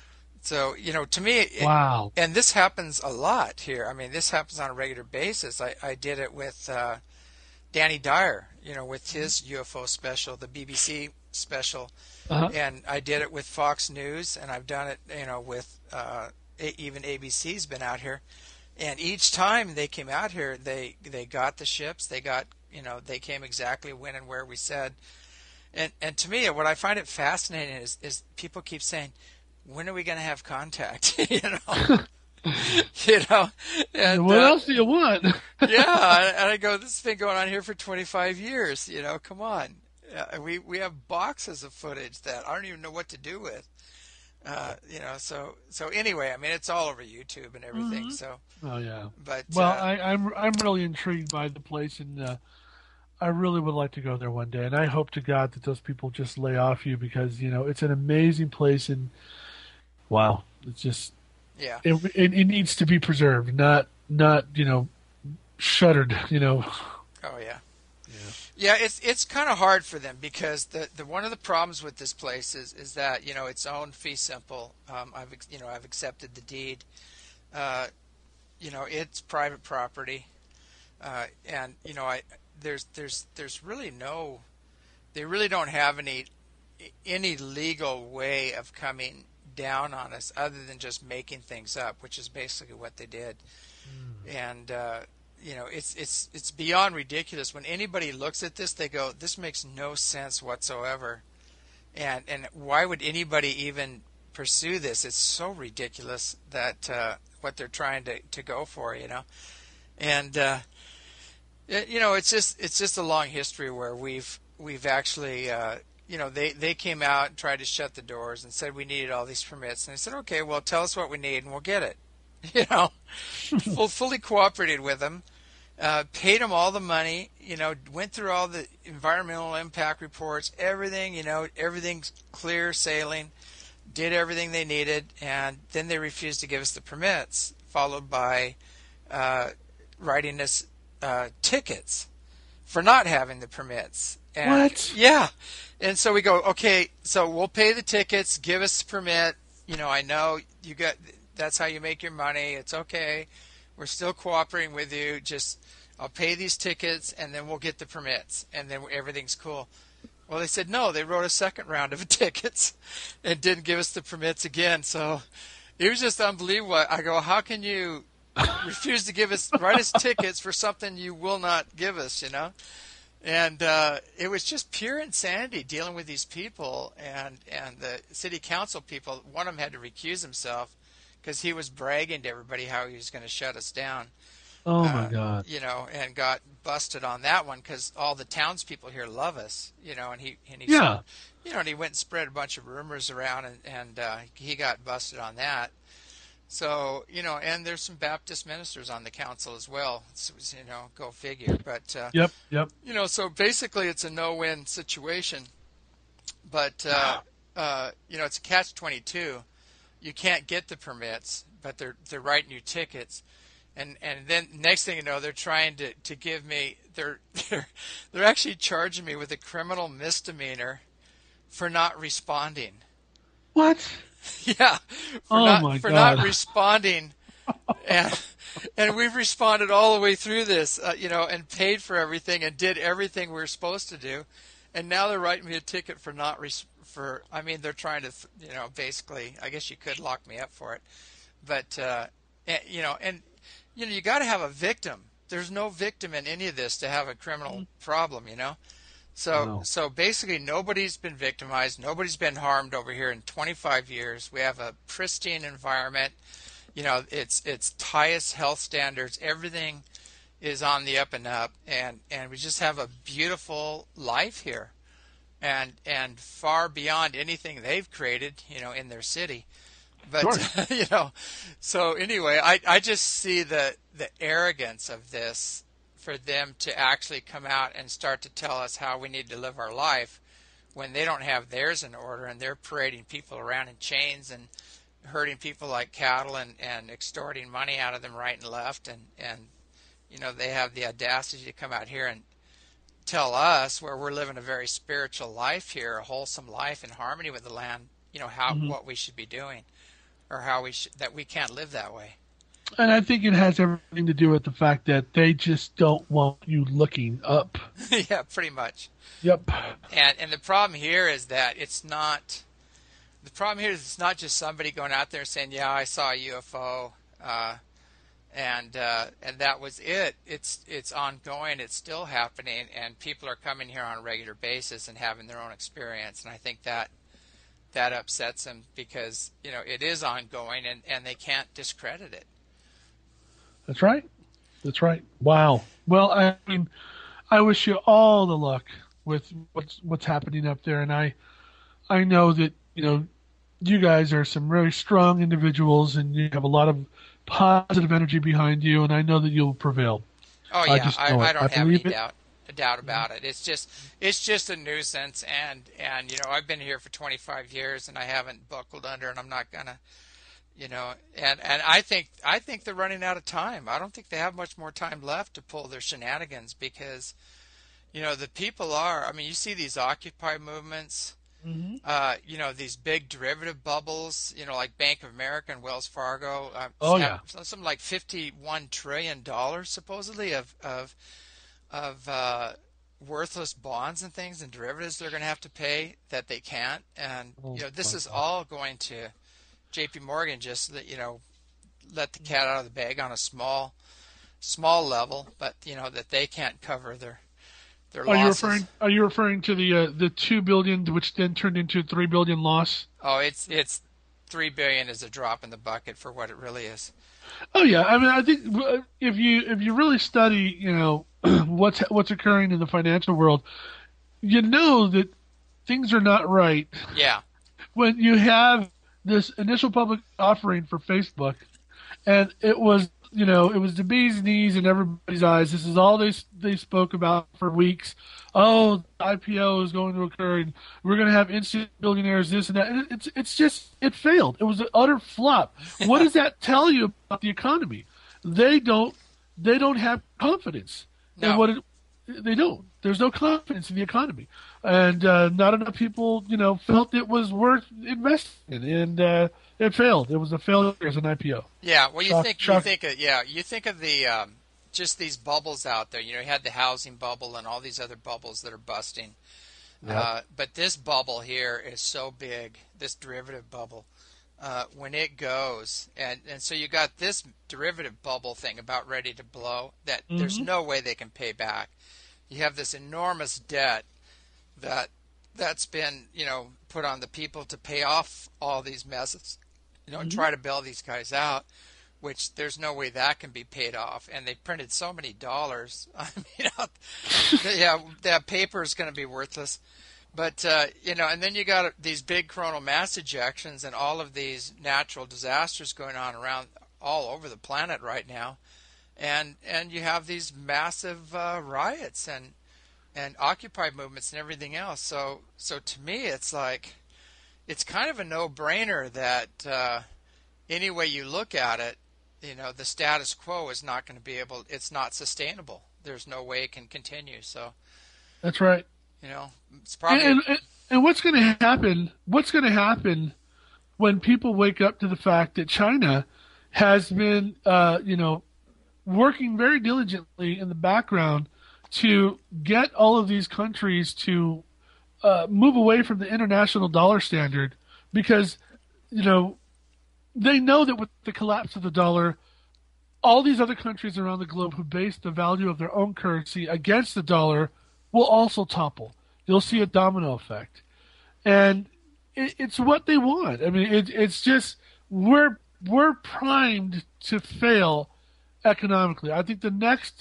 so you know, to me, it, Wow. and this happens a lot here. I mean, this happens on a regular basis. I, I did it with uh, Danny Dyer, you know, with his U F O special, the B B C special, Uh-huh. and I did it with Fox News, and I've done it, you know, with uh, a, even A B C's been out here. And each time they came out here, they they got the ships. They got, you know, they came exactly when and where we said. And and to me, what I find it fascinating is is people keep saying, "When are we going to have contact?" you know, you know. And, what uh, else do you want? yeah, and I go, "This has been going on here for twenty-five years. You know, come on. Uh, we we have boxes of footage that I don't even know what to do with." Uh, you know, so so anyway, I mean, it's all over YouTube and everything. Mhm. So, Oh yeah. but Well, uh, I, I'm I'm really intrigued by the place, and uh, I really would like to go there one day. And I hope to God that those people just lay off you, because you know it's an amazing place, and wow, it's just yeah, it it, it needs to be preserved, not not you know shuttered. You know. oh yeah. Yeah. Yeah, it's it's kind of hard for them because the, the one of the problems with this place is, is that, you know, it's owned fee simple. Um, I've ex- you know I've accepted the deed. Uh, you know, it's private property, uh, and you know I there's there's there's really no, they really don't have any any legal way of coming down on us other than just making things up, which is basically what they did. Mm. And uh, you know, it's it's it's beyond ridiculous. When anybody looks at this, they go, "This makes no sense whatsoever." And and why would anybody even pursue this? It's so ridiculous that uh, what they're trying to, to go for, you know. And uh, it, you know, it's just it's just a long history where we've we've actually uh, you know, they they came out and tried to shut the doors and said we needed all these permits, and I said, "Okay, well, tell us what we need and we'll get it." You know, full, fully cooperated with them, uh, paid them all the money, you know, went through all the environmental impact reports, everything, you know, everything's clear sailing, did everything they needed, and then they refused to give us the permits, followed by uh, writing us uh, tickets for not having the permits. And, What? Yeah. And so we go, okay, so we'll pay the tickets, give us the permit. You know, I know you got... That's how you make your money. It's okay. We're still cooperating with you. Just, I'll pay these tickets and then we'll get the permits and then everything's cool. Well, they said no. They wrote a second round of tickets and didn't give us the permits again. So it was just unbelievable. I go, how can you refuse to give us, write us tickets for something you will not give us, you know? And uh, it was just pure insanity dealing with these people, and, and the city council people. One of them had to recuse himself because he was bragging to everybody how he was going to shut us down. Oh my uh, God. You know, and got busted on that one because all the townspeople here love us. You know, and he and he Yeah. you know, and he went and spread a bunch of rumors around, and and uh, he got busted on that. So you know, and there's some Baptist ministers on the council as well. So, you know, go figure. But uh, Yep. Yep. you know, so basically it's a no-win situation. But uh, uh, you know, it's a catch twenty-two. You can't get the permits, but they're they're writing you tickets, and and then next thing you know, they're trying to, to give me they're they're they're actually charging me with a criminal misdemeanor for not responding. What? Yeah, for Oh not my for God. not responding, and and we've responded all the way through this, uh, you know, and paid for everything and did everything we were supposed to do, and now they're writing me a ticket for not res- for. I mean, they're trying to, you know, basically. I guess you could lock me up for it, but uh, and, you know, and you know, you got to have a victim. There's no victim in any of this to have a criminal problem, you know. So Wow. so basically, nobody's been victimized. Nobody's been harmed over here in twenty-five years. We have a pristine environment. You know, it's it's highest health standards. Everything is on the up and up, and, and we just have a beautiful life here, and and far beyond anything they've created, you know, in their city. But Sure. you know, so anyway, I, I just see the the arrogance of this for them to actually come out and start to tell us how we need to live our life when they don't have theirs in order, and they're parading people around in chains and herding people like cattle, and, and extorting money out of them right and left, and, and you know, they have the audacity to come out here and tell us, where we're living a very spiritual life here, a wholesome life in harmony with the land, you know, how Mm-hmm. what we should be doing, or how we should, that we can't live that way. And I think it has everything to do with the fact that they just don't want you looking up. Yeah, pretty much. Yep. And and the problem here is that it's not. The problem here is it's not just somebody going out there saying, "Yeah, I saw a U F O," uh, and uh, and that was it. It's it's ongoing. It's still happening, and people are coming here on a regular basis and having their own experience. And I think that that upsets them, because you know it is ongoing, and, and they can't discredit it. That's right. That's right. Wow. Well, I mean, I wish you all the luck with what's what's happening up there, and I I know that, you know, you guys are some very strong individuals, and you have a lot of positive energy behind you, and I know that you'll prevail. Oh I yeah, just I, know I, it. don't I have any believe it. doubt a doubt about it. It's just it's just a nuisance, and and you know I've been here for twenty-five years, and I haven't buckled under, and I'm not gonna, you know, and and I think I think they're running out of time. I don't think they have much more time left to pull their shenanigans, because, you know, the people are. I mean, you see these Occupy movements. Mm-hmm. Uh, you know, these big derivative bubbles, you know, like Bank of America and Wells Fargo. Uh, Oh, have yeah. something like fifty-one trillion dollars supposedly of of of uh, worthless bonds and things and derivatives they're going to have to pay that they can't. And Oh, you know, this my is God. all going to J P Morgan, just you know, let the cat out of the bag on a small small level, but you know that they can't cover their their Are you losses. referring? Are you referring to the uh, the two billion, which then turned into three billion loss? Oh, it's it's three billion is a drop in the bucket for what it really is. Oh yeah, I mean, I think uh, if you if you really study, you know, what's what's occurring in the financial world, you know that things are not right Yeah, when you have this initial public offering for Facebook, and it was, you know, it was the bee's knees in everybody's eyes. This is all they they spoke about for weeks. Oh, the I P O is going to occur, and we're going to have instant billionaires, this and that. And it's it's just it failed. It was an utter flop. What does that tell you about the economy? They don't they don't have confidence in No. what it. They don't. There's no confidence in the economy, and uh, not enough people, you know, felt it was worth investing in, and uh, it failed. It was a failure as an I P O. yeah. Well, you Shock- think you shock- think of, yeah, you think of the um, just these bubbles out there. You know, you had the housing bubble and all these other bubbles that are busting. Yeah. Uh, but this bubble here is so big, this derivative bubble. Uh, when it goes, and, and so you got this derivative bubble thing about ready to blow, that there's Mhm. no way they can pay back. You have this enormous debt that that's been, you know, put on the people to pay off all these messes, you know, and try to bail these guys out, which there's no way that can be paid off. And they printed so many dollars. I mean, yeah, that paper is going to be worthless. But, uh, you know, and then you got these big coronal mass ejections and all of these natural disasters going on around all over the planet right now. And and you have these massive uh, riots and and Occupy movements and everything else. So so to me, it's like it's kind of a no-brainer that uh, any way you look at it, you know, the status quo is not going to be able. It's not sustainable. There's no way it can continue. So That's right. you know, it's probably And, and, and what's going to happen? What's going to happen when people wake up to the fact that China has been, uh, you know, working very diligently in the background to get all of these countries to uh, move away from the international dollar standard, because, you know, they know that with the collapse of the dollar, all these other countries around the globe who base the value of their own currency against the dollar will also topple. You'll see a domino effect. And it, it's what they want. I mean, it, it's just, we're, we're primed to fail economically. I think the next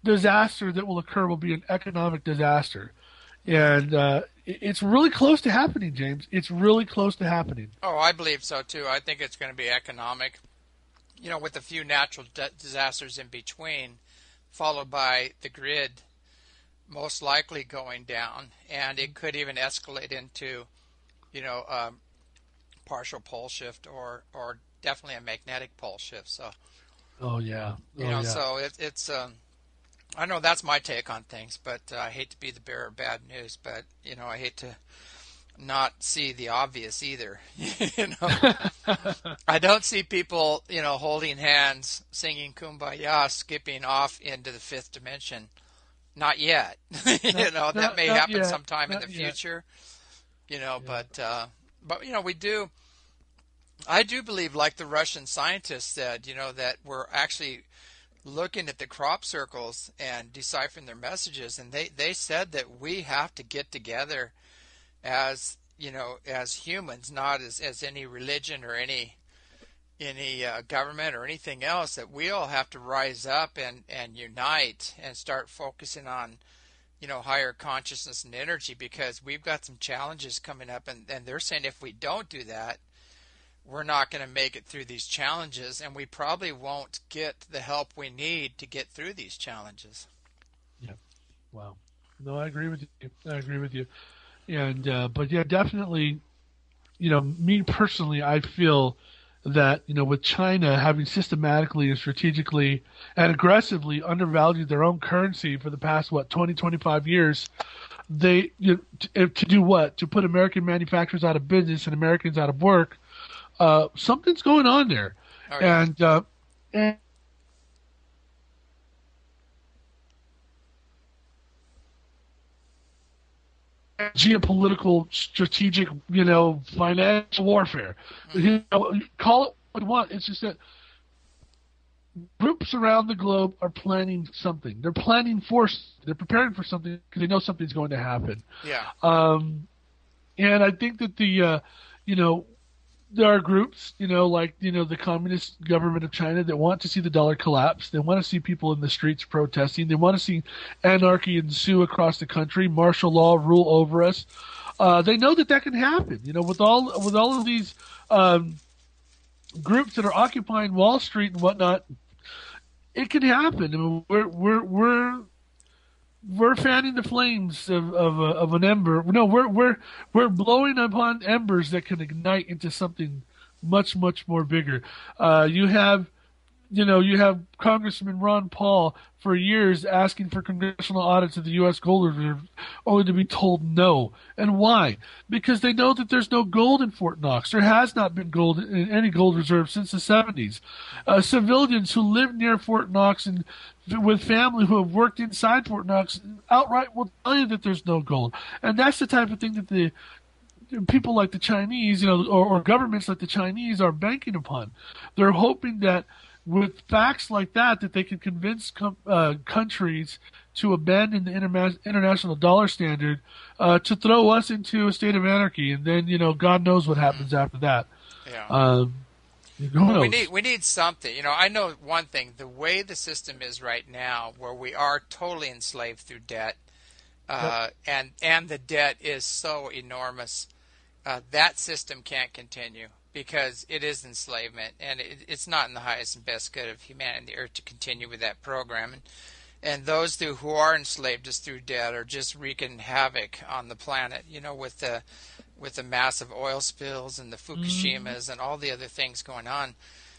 disaster that will occur will be an economic disaster. And uh, it's really close to happening, James. It's really close to happening. Oh, I believe so, too. I think it's going to be economic, you know, with a few natural d- disasters in between, followed by the grid most likely going down. And it could even escalate into, you know, um, partial pole shift or, or definitely a magnetic pole shift. So, oh, yeah. Oh, you know, yeah. so it, it's... Um, I know that's my take on things, but uh, I hate to be the bearer of bad news, but, you know, I hate to not see the obvious either. you know, I don't see people, you know, holding hands, singing Kumbaya, skipping off into the fifth dimension. Not yet. you Not, know, that not, may not happen yet. sometime Not in the yet. future, you know, Yeah. but, uh, but, you know, we do, I do believe, like the Russian scientists said, you know, that we're actually looking at the crop circles and deciphering their messages, and they, they said that we have to get together as, you know, as humans, not as, as any religion or any any uh, government or anything else, that we all have to rise up and, and unite and start focusing on, you know, higher consciousness and energy, because we've got some challenges coming up, and, and they're saying if we don't do that, we're not going to make it through these challenges, and we probably won't get the help we need to get through these challenges. Yeah. Wow. No, I agree with you. I agree with you. And, uh, but yeah, definitely, you know, me personally, I feel that, you know, with China having systematically and strategically and aggressively undervalued their own currency for the past, what, twenty, twenty-five years, they, you know, to, to do what? To put American manufacturers out of business and Americans out of work. Uh, something's going on there, Oh, yeah. and uh, and geopolitical, strategic, you know, financial warfare. Mm-hmm. You know, call it what you want. It's just that groups around the globe are planning something. They're planning for. They're preparing for something because they know something's going to happen. Yeah. Um, and I think that the, uh, you know. There are groups, you know, like, you know, the communist government of China that want to see the dollar collapse. They want to see people in the streets protesting. They want to see anarchy ensue across the country, martial law rule over us. Uh, they know that that can happen, you know, with all with all of these um, groups that are occupying Wall Street and whatnot. It can happen. I mean, we're we're we're we're fanning the flames of of, a, of an ember. No, we're we're we're blowing upon embers that can ignite into something much much more bigger. Uh, you have, you know, you have Congressman Ron Paul for years asking for congressional audits of the U S gold reserve, only to be told no. And why? Because they know that there's no gold in Fort Knox. There has not been gold in any gold reserve since the seventies. Uh, civilians who live near Fort Knox and with family who have worked inside Fort Knox outright will tell you that there's no gold. And that's the type of thing that the people like the Chinese, you know, or, or governments like the Chinese are banking upon. They're hoping that with facts like that, that they can convince com- uh, countries to abandon the interma- international dollar standard, uh, to throw us into a state of anarchy, and then, you know, God knows what happens mm. after that. Yeah. Um, well, we need we need something. You know, I know one thing: the way the system is right now, where we are totally enslaved through debt, uh, yep. and and the debt is so enormous, uh, that system can't continue. Because it is enslavement, and it, it's not in the highest and best good of humanity or to continue with that program. And, and those who, who are enslaved just through debt are just wreaking havoc on the planet, you know, with the with the massive oil spills and the Fukushimas mm. and all the other things going on.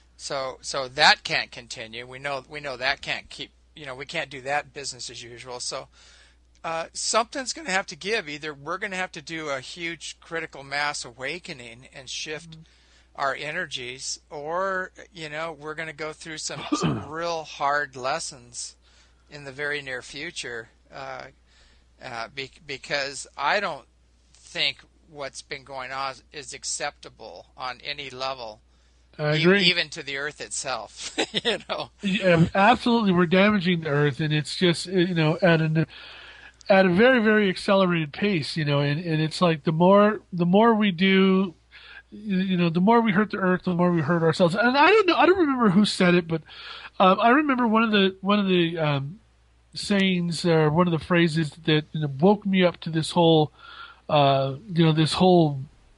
So so that can't continue. We know we know that can't keep, you know, we can't do that business as usual. So uh, something's going to have to give. Either we're going to have to do a huge critical mass awakening and shift mm. our energies, or, you know, we're going to go through some, some real hard lessons in the very near future, uh, uh, be, because I don't think what's been going on is acceptable on any level, I agree. E- even to the Earth itself. you know, yeah, absolutely, we're damaging the Earth, and it's just, you know, at an at a very very accelerated pace, you know, and, and it's like the more the more we do. You know, the more we hurt the earth, the more we hurt ourselves. And I don't know, I don't remember who said it, but um, I remember one of the one of the um, sayings or one of the phrases that you know, woke me up to this whole, uh, you know, this whole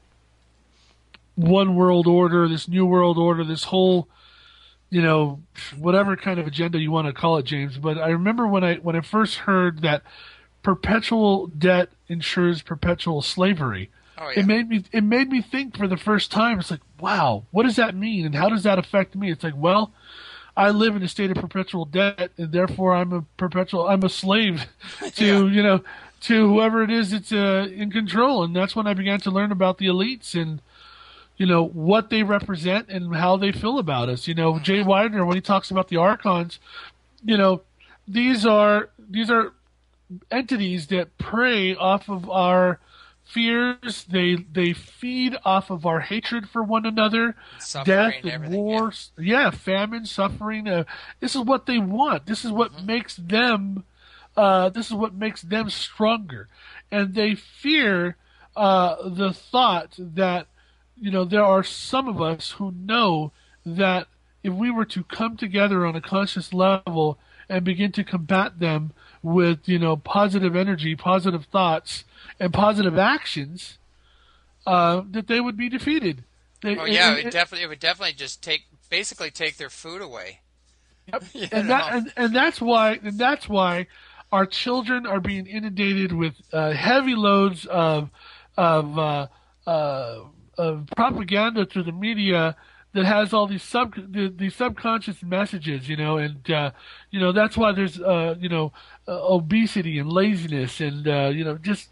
one world order, this new world order, this whole, you know, whatever kind of agenda you want to call it, James. But I remember when I when I first heard that perpetual debt ensures perpetual slavery. Oh, yeah. It made me it made me think for the first time. It's like, wow, what does that mean, and how does that affect me? It's like, well, I live in a state of perpetual debt, and therefore I'm a perpetual I'm a slave to Yeah. you know to whoever it is that's uh, in control. And that's when I began to learn about the elites and you know what they represent and how they feel about us. You know, Jay Widener, when he talks about the archons, you know, these are these are entities that prey off of our fears. They they feed off of our hatred for one another, Suffering, death and everything, wars. Yeah. famine, suffering. Uh, this is what they want. This is what Mm-hmm. makes them. Uh, this is what makes them stronger, and they fear uh, the thought that you know there are some of us who know that if we were to come together on a conscious level and begin to combat them with you know positive energy, positive thoughts, and positive actions, uh, that they would be defeated. They, Oh yeah, and, it, and, definitely it would definitely just take basically take their food away. Yep. You and know? that and, and that's why and that's why our children are being inundated with uh, heavy loads of of uh, uh, of propaganda through the media that has all these sub the, these subconscious messages, you know, and uh, you know that's why there's uh, you know uh, obesity and laziness and uh, you know just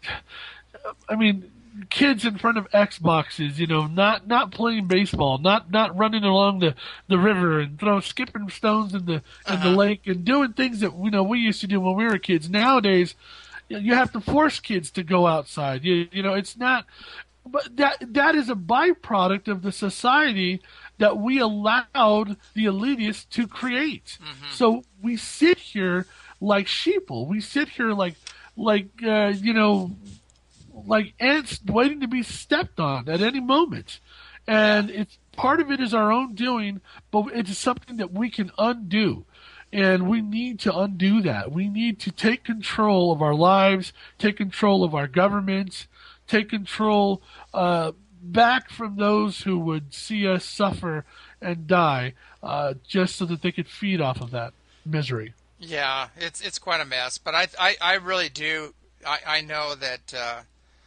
I mean kids in front of Xboxes, you know, not not playing baseball, not not running along the, the river and throw skipping stones in the in Uh-huh. the lake and doing things that you know we used to do when we were kids. Nowadays, you know, you have to force kids to go outside. You you know, it's not. But that that is a byproduct of the society that we allowed the elitists to create. So we sit here like sheeple. We sit here like like uh, you know like ants waiting to be stepped on at any moment. And it's part of it is our own doing, but it's something that we can undo. And we need to undo that. We need to take control of our lives, take control of our governments, take control uh, back from those who would see us suffer and die, uh, just so that they could feed off of that misery. Yeah, it's it's quite a mess. But I I, I really do I, I know that uh,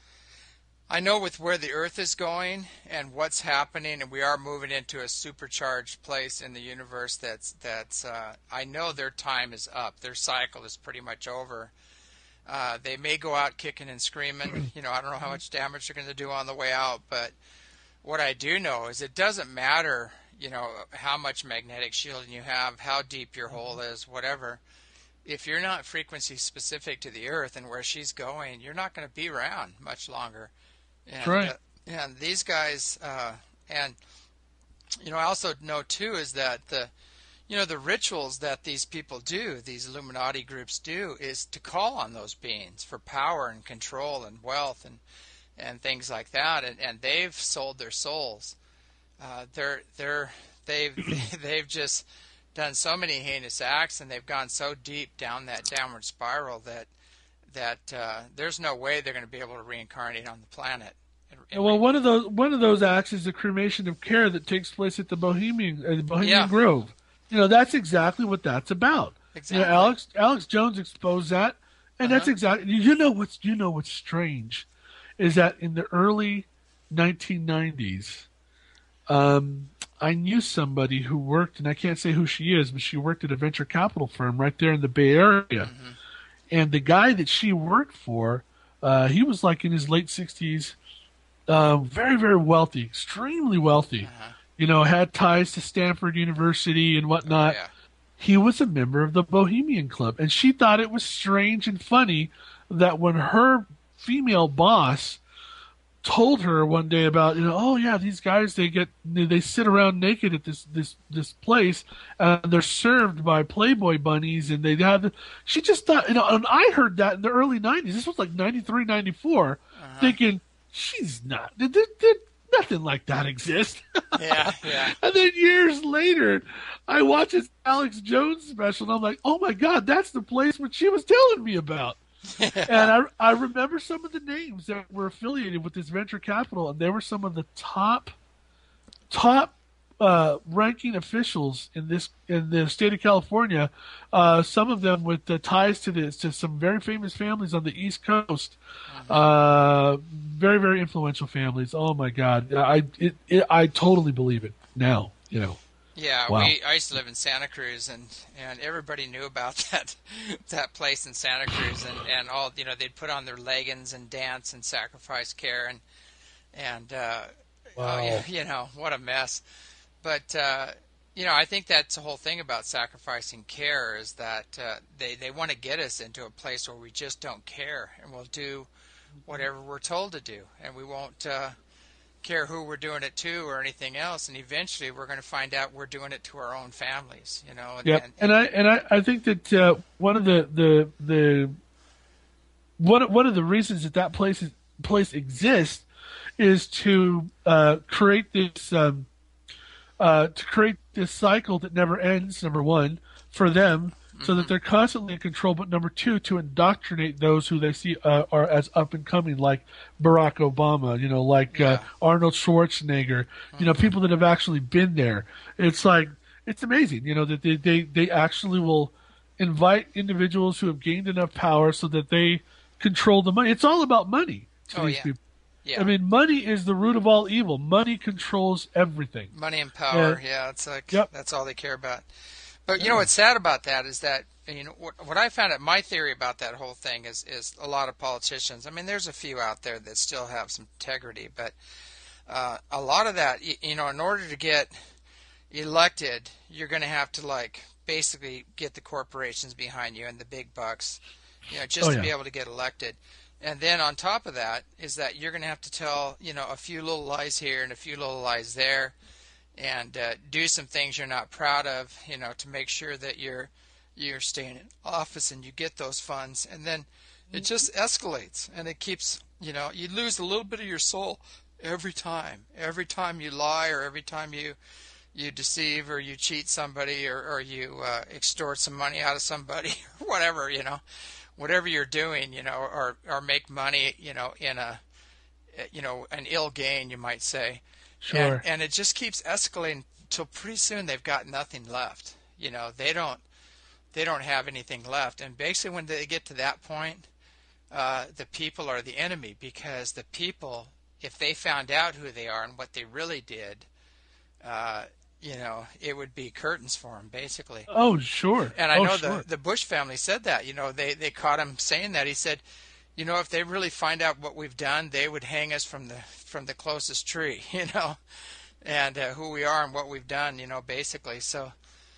I know with where the Earth is going and what's happening, and we are moving into a supercharged place in the universe. That's that's. Uh, I know their time is up. Their cycle is pretty much over. Uh, they may go out kicking and screaming. You know, I don't know how much damage they're going to do on the way out, but what I do know is it doesn't matter. You know how much magnetic shielding you have, how deep your hole is, whatever. If you're not frequency specific to the Earth and where she's going, you're not going to be around much longer. And, right. uh, and these guys, uh, and you know, I also know too is that the, you know, the rituals that these people do, these Illuminati groups do, is to call on those beings for power and control and wealth and and things like that. And, and they've sold their souls. Uh, they're they're they've they've just done so many heinous acts, and they've gone so deep down that downward spiral that. that uh, there's no way they're going to be able to reincarnate on the planet. And, and Well, one of those one of those acts is the cremation of care that takes place at the Bohemian uh, the Bohemian Yeah. Grove. You know, that's exactly what that's about. Exactly. You know, Alex Alex Jones exposed that, and that's Uh-huh. exactly. You know what's you know what's strange, is that in the early nineteen nineties, um, I knew somebody who worked, and I can't say who she is, but she worked at a venture capital firm right there in the Bay Area. Mm-hmm. And the guy that she worked for, uh, he was like in his late sixties, uh, very, very wealthy, extremely wealthy. Uh-huh. You know, had ties to Stanford University and whatnot. yeah. He was a member of the Bohemian Club. And she thought it was strange and funny that when her female boss told her one day about, you know, oh yeah, these guys, they get, they sit around naked at this, this, this place, and they're served by Playboy bunnies, and they have, she just thought, you know, and I heard that in the early nineties, this was like ninety-three, ninety-four, Uh-huh. thinking, she's not, th- th- th- nothing like that exists. Yeah, yeah. And then years later, I watch this Alex Jones special, and I'm like, oh my God, that's the place which she was telling me about. Yeah. And I, I remember some of the names that were affiliated with this venture capital, and they were some of the top, top uh, ranking officials in this in the state of California. Uh, some of them with uh, ties to this to some very famous families on the East Coast. Mm-hmm. Uh, very very influential families. Oh my God, I it, it I totally believe it now. You know. Yeah, wow. we I used to live in Santa Cruz, and, and everybody knew about that that place in Santa Cruz, and, and all you know they'd put on their leggings and dance and sacrifice care, and and uh, wow. oh, you know what a mess. But uh, you know I think that's the whole thing about sacrificing care is that uh, they they want to get us into a place where we just don't care, and we'll do whatever we're told to do, and we won't. Uh, care who we're doing it to or anything else, and eventually we're going to find out we're doing it to our own families, you know. And, yeah, and, and I and I, I think that uh, one of the the the one one of the reasons that that place is, place exists is to uh, create this um, uh, to create this cycle that never ends. Number one, for them. So that they're constantly in control, but number two, to indoctrinate those who they see uh, are as up and coming, like Barack Obama, you know, like yeah. uh, Arnold Schwarzenegger, mm-hmm. you know, people that have actually been there. It's like it's amazing, you know, that they, they, they actually will invite individuals who have gained enough power so that they control the money. It's all about money to oh, these yeah. people. Yeah. I mean, money is the root of all evil. Money controls everything. Money and power, and, yeah, it's like yep. that's all they care about. But you know what's sad about that is that you know what, what I found out. My theory about that whole thing is is a lot of politicians. I mean, there's a few out there that still have some integrity, but uh, a lot of that, you, you know, in order to get elected, you're going to have to like basically get the corporations behind you and the big bucks, you know, just oh, to yeah. be able to get elected. And then on top of that is that you're going to have to tell you know a few little lies here and a few little lies there. And uh, do some things you're not proud of, you know, to make sure that you're you're staying in office and you get those funds. And then it just escalates, and it keeps, you know, you lose a little bit of your soul every time. Every time you lie, or every time you you deceive, or you cheat somebody, or, or you uh, extort some money out of somebody, or whatever, you know, whatever you're doing, you know, or or make money, you know, in a, you know, an ill gain, you might say. Sure. And, and it just keeps escalating till pretty soon they've got nothing left. You know, they don't they don't have anything left. And basically when they get to that point, uh, the people are the enemy, because the people, if they found out who they are and what they really did, uh, you know, it would be curtains for them, basically. Oh, sure. And I oh, know sure. the, the Bush family said that. You know, they, they caught him saying that. He said, you know, if they really find out what we've done, they would hang us from the from the closest tree, you know, and uh, who we are and what we've done, you know, basically. So,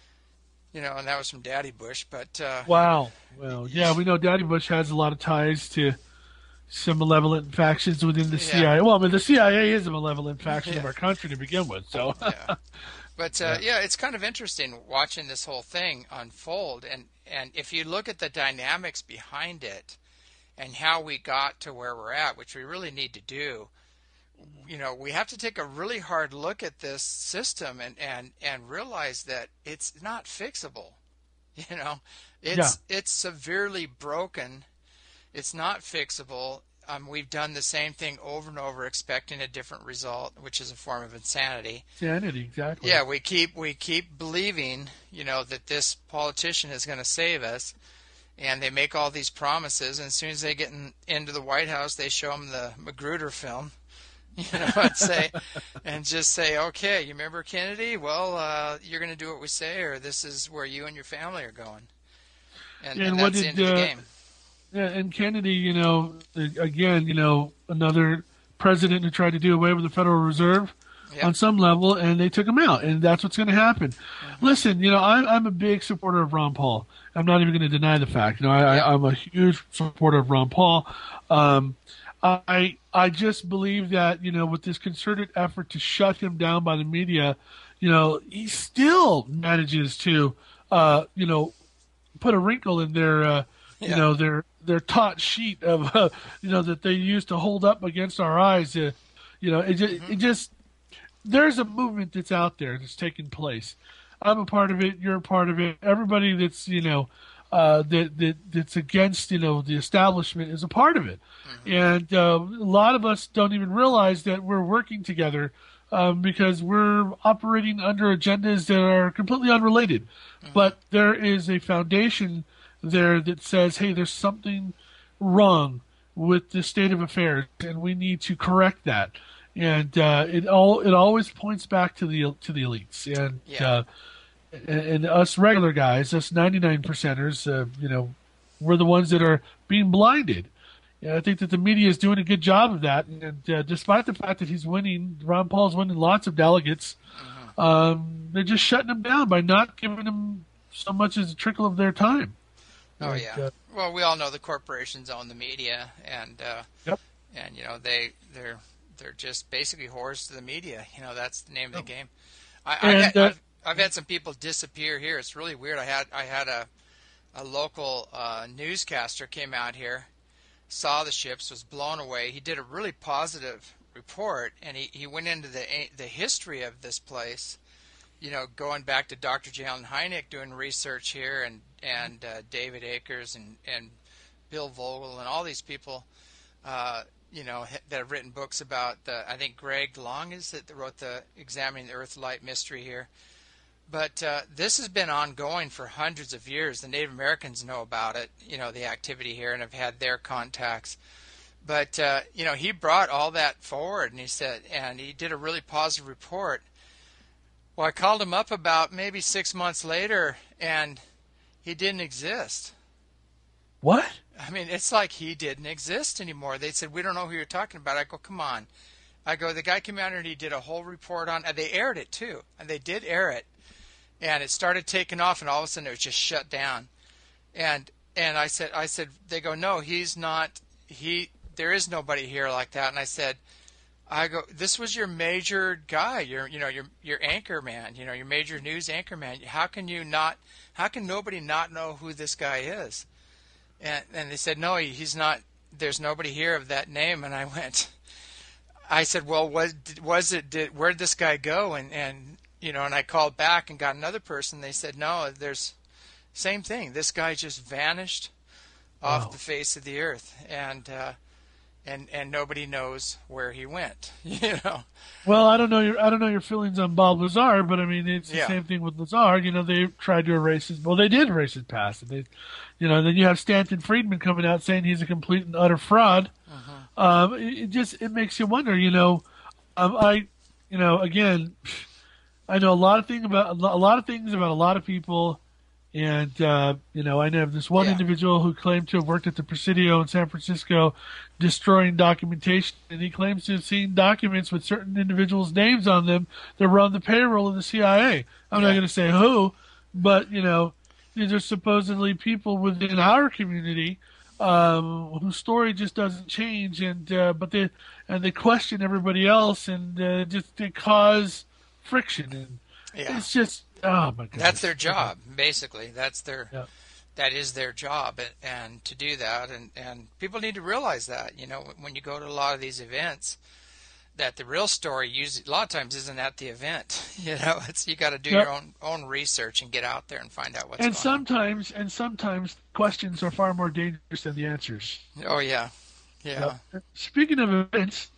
you know, and that was from Daddy Bush. But uh, wow, well, yeah, we know Daddy Bush has a lot of ties to some malevolent factions within the yeah. C I A. Well, I mean, the C I A is a malevolent faction yeah. of our country to begin with. So, yeah. But uh, yeah. yeah, it's kind of interesting watching this whole thing unfold, and and if you look at the dynamics behind it, and how we got to where we're at, which we really need to do, you know, we have to take a really hard look at this system and, and, and realize that it's not fixable. You know, it's yeah. it's severely broken. It's not fixable. Um, we've done the same thing over and over, expecting a different result, which is a form of insanity. Insanity, exactly. Yeah, we keep we keep believing, you know, that this politician is going to save us. And they make all these promises, and as soon as they get in, into the White House, they show them the Magruder film, you know, and say, and just say, okay, you remember Kennedy? Well, uh, you're going to do what we say, or this is where you and your family are going. And, yeah, and, and what that's did, the end of the uh, game. Yeah, and Kennedy, you know, again, you know, another president who tried to do away with the Federal Reserve. Yep. On some level, and they took him out, and that's what's going to happen. Mm-hmm. Listen, you know, I'm, I'm a big supporter of Ron Paul. I'm not even going to deny the fact. You know, I, yep. I, I'm a huge supporter of Ron Paul. Um, I I just believe that, you know, with this concerted effort to shut him down by the media, you know, he still manages to, uh, you know, put a wrinkle in their, uh, yeah. you know, their their taut sheet of, uh, you know, that they use to hold up against our eyes. Uh, You know, it just, Mm-hmm. it just there's a movement that's out there that's taking place. I'm a part of it. You're a part of it. Everybody that's you know uh, that that that's against you know the establishment is a part of it, Mm-hmm. and uh, a lot of us don't even realize that we're working together um, because we're operating under agendas that are completely unrelated. Mm-hmm. But there is a foundation there that says, hey, there's something wrong with the state of affairs, and we need to correct that. And uh, it all it always points back to the to the elites and Yeah. uh, and, and us regular guys, us ninety-nine percenters. Uh, you know, we're the ones that are being blinded. And I think that the media is doing a good job of that. And uh, despite the fact that he's winning, Ron Paul's winning lots of delegates. Mm-hmm. Um, they're just shutting him down by not giving him so much as a trickle of their time. Oh And, yeah. uh, Well, we all know the corporations own the media, and uh, Yep. and you know they they're they're just basically whores to the media. You know, that's the name of the game. I, I've, And, had, uh, I've I've had some people disappear here. It's really weird. I had I had a a local uh, newscaster came out here, saw the ships, was blown away. He did a really positive report, and he, he went into the the history of this place. You know, going back to Doctor J. Allen Hynek doing research here, and and uh, David Akers and and Bill Vogel and all these people, uh, you know, that have written books about the. I think Greg Long is it that wrote the Examining the Earth Light Mystery here. But uh, this has been ongoing for hundreds of years. The Native Americans know about it, you know, the activity here, and have had their contacts. But uh, you know, he brought all that forward, and he said, and he did a really positive report. Well, I called him up about maybe six months later, and he didn't exist. What? I mean, it's like he didn't exist anymore. They said, we don't know who you're talking about. I go, come on. I go, the guy came out here and he did a whole report on, and they aired it too, and they did air it, and it started taking off, and all of a sudden it was just shut down. And and I said, I said, they go, no, he's not. He, there is nobody here like that. And I said, I go, this was your major guy, your you know your your anchor man, you know your major news anchor man. How can you not? How can nobody not know who this guy is? And and they said, no, he's not. There's nobody here of that name. And I went, I said, well, was was it? Did, where'd this guy go? And and you know, and I called back and got another person. They said, no, there's same thing. This guy just vanished off Wow. the face of the earth, and. Uh, And, and nobody knows where he went, you know. Well, I don't know your I don't know your feelings on Bob Lazar, but I mean it's the Yeah. same thing with Lazar. You know, they tried to erase his. Well, they did erase his past. And they, you know, then you have Stanton Friedman coming out saying he's a complete and utter fraud. Uh-huh. Um, it, it just it makes you wonder. You know, um, I, you know, again, I know a lot of thing about a lo- a lot of things about a lot of people. And, uh, you know, I know of this one Yeah. individual who claimed to have worked at the Presidio in San Francisco destroying documentation, and he claims to have seen documents with certain individuals' names on them that were on the payroll of the C I A. I'm not Yeah. going to say who, but, you know, these are supposedly people within our community um, whose story just doesn't change, and uh, but they and they question everybody else, and uh, just they cause friction, and Yeah. it's just oh my god, That's their job, basically. That's their, Yeah. that is their job, and, and to do that, and, and people need to realize that, you know, when you go to a lot of these events, that the real story usually, a lot of times isn't at the event, you know, it's, you got to do Yep. your own, own research and get out there and find out what's And going sometimes, and sometimes questions are far more dangerous than the answers. on. Oh, yeah. Yeah. Yep. Speaking of events,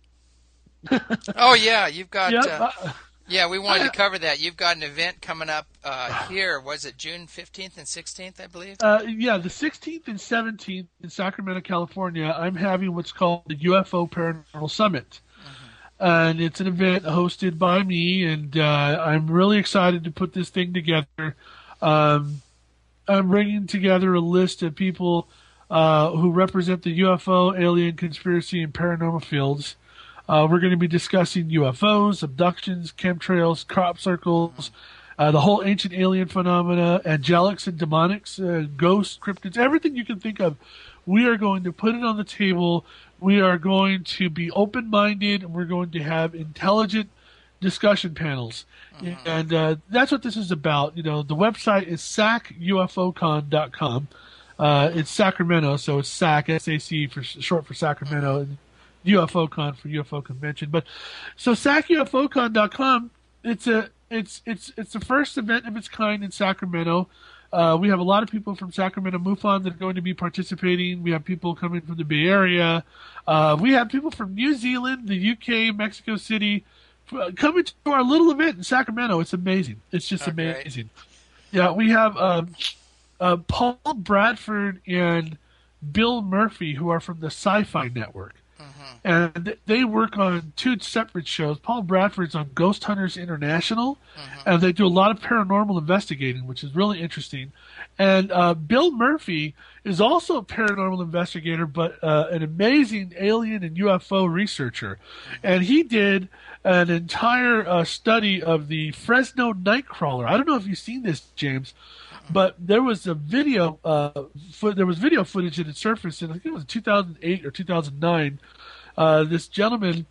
Oh, yeah, you've got, yep, uh, uh, yeah, we wanted I- to cover that. You've got an event coming up uh, here. Was it June fifteenth and sixteenth, I believe? uh, yeah, the sixteenth and seventeenth in Sacramento, California, I'm having what's called the U F O Paranormal Summit. And it's an event hosted by me, and uh, I'm really excited to put this thing together. Um, I'm bringing together a list of people uh, who represent the U F O, alien, conspiracy, and paranormal fields. Uh, we're going to be discussing U F Os, abductions, chemtrails, crop circles, uh, the whole ancient alien phenomena, angelics and demonics, uh, ghosts, cryptids, everything you can think of. We are going to put it on the table. We are going to be open-minded, and we're going to have intelligent discussion panels. And uh, that's what this is about. You know, the website is sac U F O con dot com. Uh, it's Sacramento, so it's S A C, S A C for short for Sacramento. And UFOCon for U F O convention. But so S A C U F O con dot com, it's a it's it's it's the first event of its kind in Sacramento. Uh, we have a lot of people from Sacramento MUFON that are going to be participating. We have people coming from the Bay Area. Uh, we have people from New Zealand, the U K, Mexico City, coming to our little event in Sacramento. It's amazing. It's just okay. amazing. Yeah, we have um, uh, Paul Bradford and Bill Murphy, who are from the Sci-Fi Network. Mm-hmm. And they work on two separate shows. Paul Bradford's on Ghost Hunters International, mm-hmm. and they do a lot of paranormal investigating, which is really interesting. And uh, Bill Murphy is also a paranormal investigator, but uh, an amazing alien and U F O researcher. Mm-hmm. And he did an entire uh, study of the Fresno Nightcrawler. I don't know if you've seen this, James, but there was a video. Uh, fo- there was video footage that had surfaced in, I think it was two thousand eight or two thousand nine. Uh, this gentleman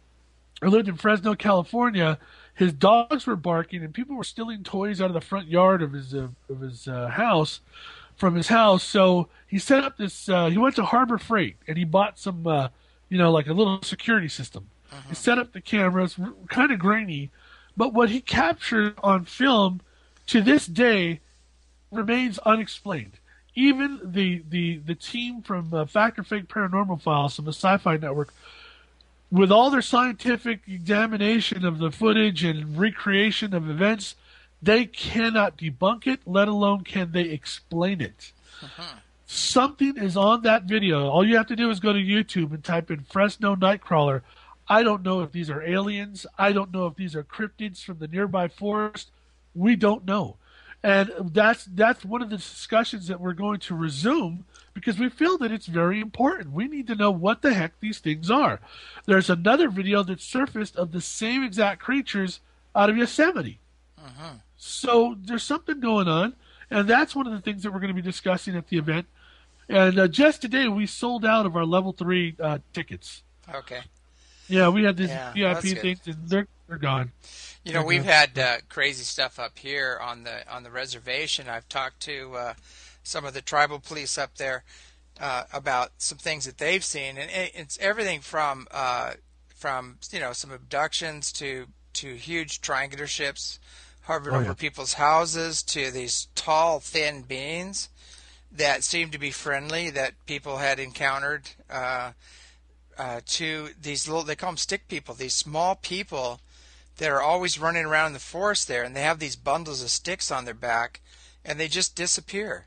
who lived in Fresno, California. His dogs were barking, and people were stealing toys out of the front yard of his uh, of his uh, house, from his house. So he set up this. Uh, he went to Harbor Freight and he bought some, uh, you know, like a little security system. Uh-huh. He set up the cameras, kind of grainy, but what he captured on film to this day remains unexplained. Even the the, the team from uh, Fact or Fake Paranormal Files from the Sci-Fi Network, with all their scientific examination of the footage and recreation of events, they cannot debunk it, let alone can they explain it. Uh-huh. Something is on that video. All you have to do is go to YouTube and type in Fresno Nightcrawler. I don't know if these are aliens. I don't know if these are cryptids from the nearby forest. We don't know. And that's that's one of the discussions that we're going to resume, because we feel that it's very important. We need to know what the heck these things are. There's another video that surfaced of the same exact creatures out of Yosemite. Uh-huh. So there's something going on, and that's one of the things that we're going to be discussing at the event. And uh, just today, we sold out of our level three uh, tickets. Okay. Yeah, we had these yeah, V I P things, and they're they're gone. You know, we've had uh, crazy stuff up here on the on the reservation. I've talked to uh, some of the tribal police up there uh, about some things that they've seen, and it's everything from uh, from you know some abductions to to huge triangular ships hovering oh, yeah. over people's houses, to these tall, thin beings that seem to be friendly that people had encountered. Uh, uh, to these little, they call them stick people, these small people that are always running around in the forest there, and they have these bundles of sticks on their back, and they just disappear.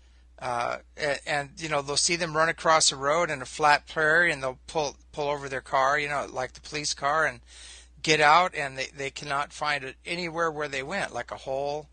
Uh, and, and, you know, they'll see them run across a road in a flat prairie, and they'll pull pull over their car, you know, like the police car, and get out, and they, they cannot find it anywhere where they went, like a hole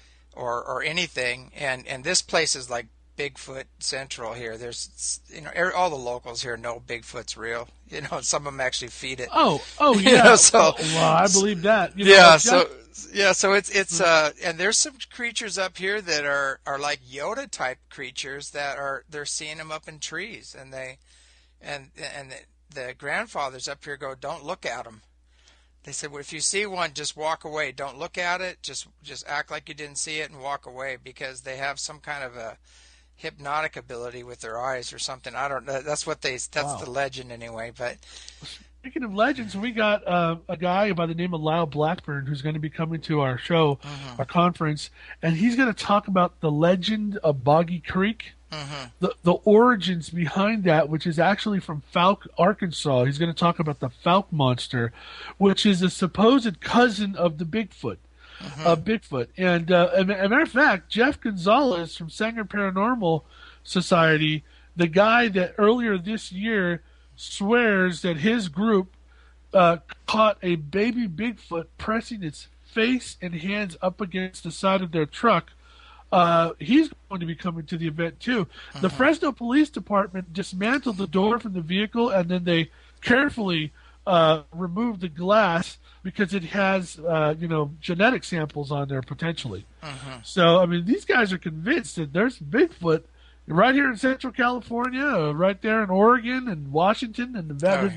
or or anything. And, and this place is like Bigfoot Central here. There's, you know, all the locals here know Bigfoot's real. You know, some of them actually feed it. Oh, oh yeah. You know, so, oh, well, I believe that. You know, yeah. So, yeah. So it's it's uh, and there's some creatures up here that are, are like Yoda type creatures that are they're seeing them up in trees, and they, and and the, the grandfathers up here go, don't look at them. They said, well, if you see one, just walk away. Don't look at it. Just just act like you didn't see it and walk away, because they have some kind of a hypnotic ability with their eyes or something. I don't know. That's what they. That's wow. the legend anyway. But speaking of legends, we got uh, a guy by the name of Lyle Blackburn who's going to be coming to our show, uh-huh. our conference, and he's going to talk about the legend of Boggy Creek, uh-huh. the the origins behind that, which is actually from Fouke, Arkansas. He's going to talk about the Fouke monster, which is a supposed cousin of the Bigfoot. Uh-huh. Uh, Bigfoot. And uh, as a matter of fact, Jeff Gonzalez from Sanger Paranormal Society, the guy that earlier this year swears that his group uh, caught a baby Bigfoot pressing its face and hands up against the side of their truck, uh, he's going to be coming to the event too. Uh-huh. The Fresno Police Department dismantled the door from the vehicle, and then they carefully uh, removed the glass, because it has, uh, you know, genetic samples on there potentially. Uh-huh. So, I mean, these guys are convinced that there's Bigfoot right here in Central California, uh, right there in Oregon and Washington and Nevada. Oh, yeah.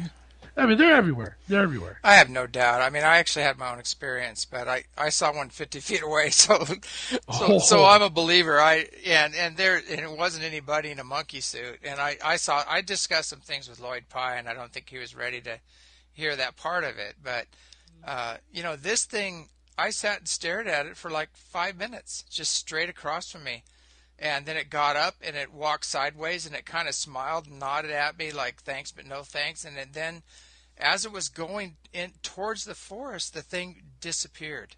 I mean, they're everywhere. They're everywhere. I have no doubt. I mean, I actually had my own experience, but I, I saw one fifty feet away, so so Oh. so I'm a believer. I and and there and it wasn't anybody in a monkey suit, and I I saw I discussed some things with Lloyd Pye, and I don't think he was ready to hear that part of it. But uh, you know, this thing, I sat and stared at it for like five minutes, just straight across from me. And then it got up and it walked sideways and it kind of smiled and nodded at me like thanks but no thanks. And then as it was going in towards the forest, the thing disappeared.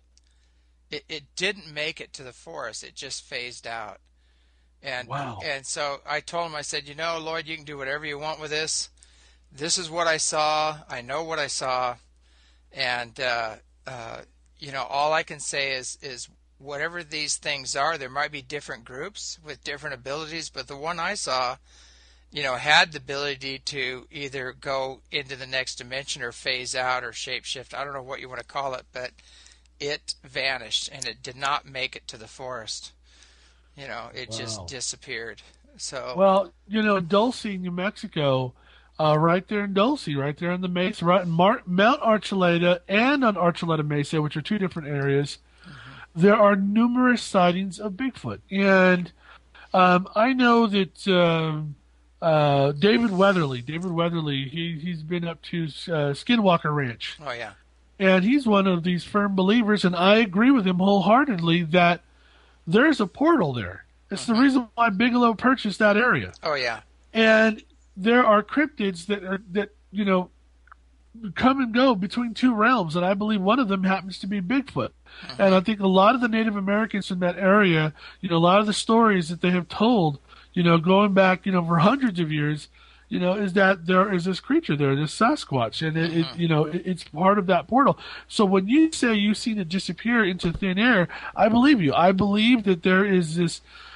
It it didn't make it to the forest. It just phased out. And Wow. and so I told him, I said, you know, Lloyd, you can do whatever you want with this. This is what I saw. I know what I saw. And, uh, uh, you know, all I can say is is whatever these things are, there might be different groups with different abilities, but the one I saw, you know, had the ability to either go into the next dimension or phase out or shapeshift. I don't know what you want to call it, but it vanished and it did not make it to the forest. You know, it Wow. just disappeared. So Well, you know, Dulce, New Mexico, uh, right there in Dulce, right there on the Mesa, right in Mar- Mount Archuleta and on Archuleta Mesa, which are two different areas, there are numerous sightings of Bigfoot. And um, I know that um, uh, David Weatherly, David Weatherly, he, he's been up to uh, Skinwalker Ranch. oh yeah. And he's one of these firm believers, and I agree with him wholeheartedly that there's a portal there. It's the reason why Bigelow purchased that area. Oh yeah. And there are cryptids that are that you know come and go between two realms, and I believe one of them happens to be Bigfoot. Uh-huh. And I think a lot of the Native Americans in that area, you know, a lot of the stories that they have told, you know, going back, you know, for hundreds of years, you know, is that there is this creature there, this Sasquatch, and it, uh-huh. it you know, it, it's part of that portal. So when you say you've seen it disappear into thin air, I believe you. I believe that there is this.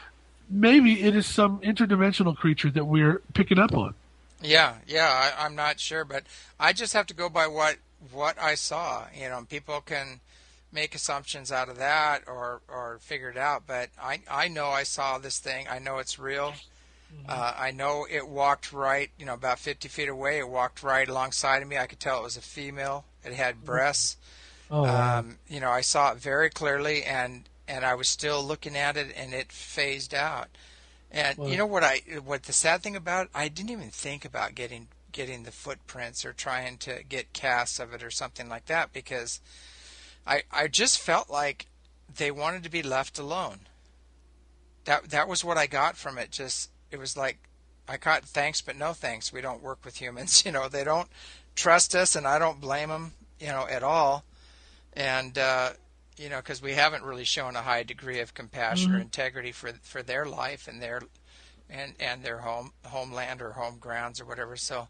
Maybe it is some interdimensional creature that we're picking up on. Yeah, yeah, I, I'm not sure, but I just have to go by what what I saw. You know, people can make assumptions out of that or, or figure it out, but I, I know I saw this thing. I know it's real. Mm-hmm. Uh, I know it walked right, you know, about fifty feet away. It walked right alongside of me. I could tell it was a female. It had breasts. Oh, wow. Um, you know, I saw it very clearly, and, and I was still looking at it, and it phased out. And well, you know what I what the sad thing about it, I didn't even think about getting getting the footprints or trying to get casts of it or something like that, because I I just felt like they wanted to be left alone. That that was what I got from it. Just it was like I got thanks but no thanks. We don't work with humans, you know. They don't trust us, and I don't blame them, you know, at all. And uh you know, because we haven't really shown a high degree of compassion mm-hmm. or integrity for for their life and their and and their home homeland or home grounds or whatever. So,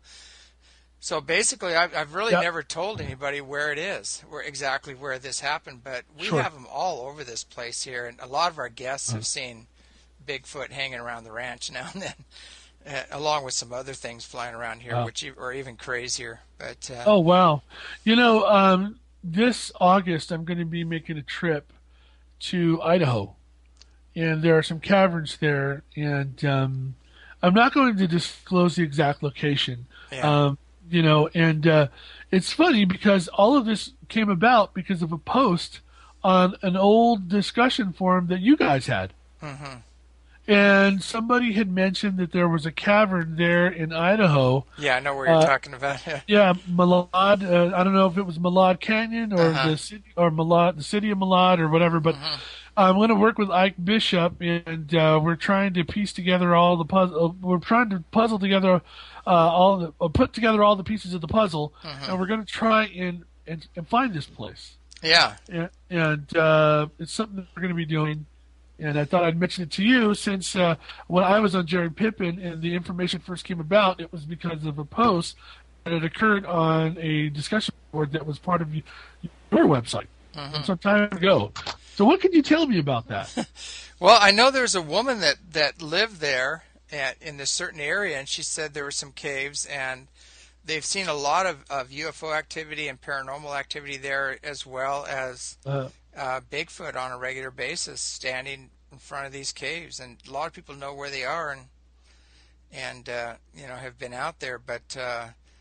so basically, I've I've really yep. never told anybody where it is, where exactly where this happened. But we sure. have them all over this place here, and a lot of our guests mm-hmm. have seen Bigfoot hanging around the ranch now and then, uh, along with some other things flying around here, wow. which are even crazier. But uh, oh wow, you know. Um, This August, I'm going to be making a trip to Idaho, and there are some caverns there, and um, I'm not going to disclose the exact location. Yeah. Um, you know, and uh, it's funny because all of this came about because of a post on an old discussion forum that you guys had. Mm-hmm. And somebody had mentioned that there was a cavern there in Idaho. Yeah, I know where you're uh, talking about. yeah, Malad. Uh, I don't know if it was Malad Canyon or uh-huh. the city or Malad, the city of Malad or whatever. But uh-huh. I'm going to work with Ike Bishop, and uh, we're trying to piece together all the puzzle. We're trying to puzzle together uh, all the uh, put together all the pieces of the puzzle, uh-huh. and we're going to try and, and and find this place. Yeah, and, and uh, it's something that we're going to be doing. And I thought I'd mention it to you since uh, when I was on Jerry Pippin and the information first came about, it was because of a post that had occurred on a discussion board that was part of your website uh-huh. some time ago. So what can you tell me about that? Well, I know there's a woman that, that lived there at, in this certain area, and she said there were some caves, and they've seen a lot of, of U F O activity and paranormal activity there, as well as uh, uh, Bigfoot on a regular basis standing in front of these caves. And a lot of people know where they are and, and uh, you know, have been out there. But, uh,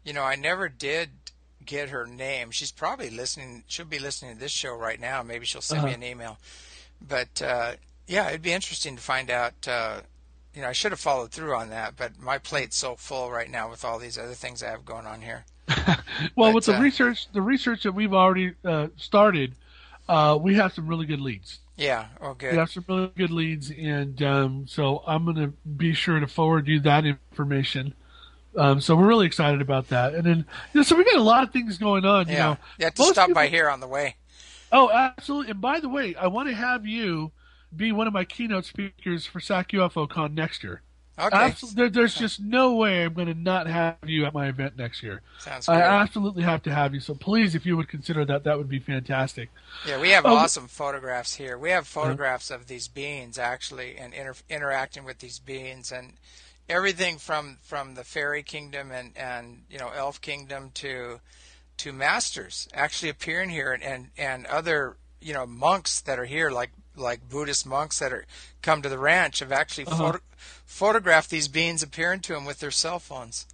You know, I never did get her name. She's probably listening. She'll be listening to this show right now. Maybe she'll send Uh-huh. me an email. But uh, yeah, it'd be interesting to find out. Uh, you know, I should have followed through on that, but my plate's so full right now with all these other things I have going on here. Well, But with the uh, research, the research that we've already uh, started, uh, we have some really good leads. yeah, oh, We good. have some really good leads, and um, so I'm going to be sure to forward you that information. Um, so we're really excited about that. And then, you know, so we got a lot of things going on. You Yeah, know, you have to most stop people, by here on the way. Oh, absolutely. And by the way, I want to have you be one of my keynote speakers for S A C U F O Con next year. Okay, Absolutely, there, there's just no way I'm going to not have you at my event next year. sounds I good. absolutely have to have you. So please, if you would consider that, that would be fantastic. Yeah, we have Oh, awesome photographs here. We have photographs of these beings actually, and inter- interacting with these beings, and everything from from the fairy kingdom and and you know elf kingdom to to masters actually appearing here, and and, and other you know monks that are here, like like Buddhist monks that are come to the ranch, have actually Uh-huh. photo- photographed these beings appearing to them with their cell phones.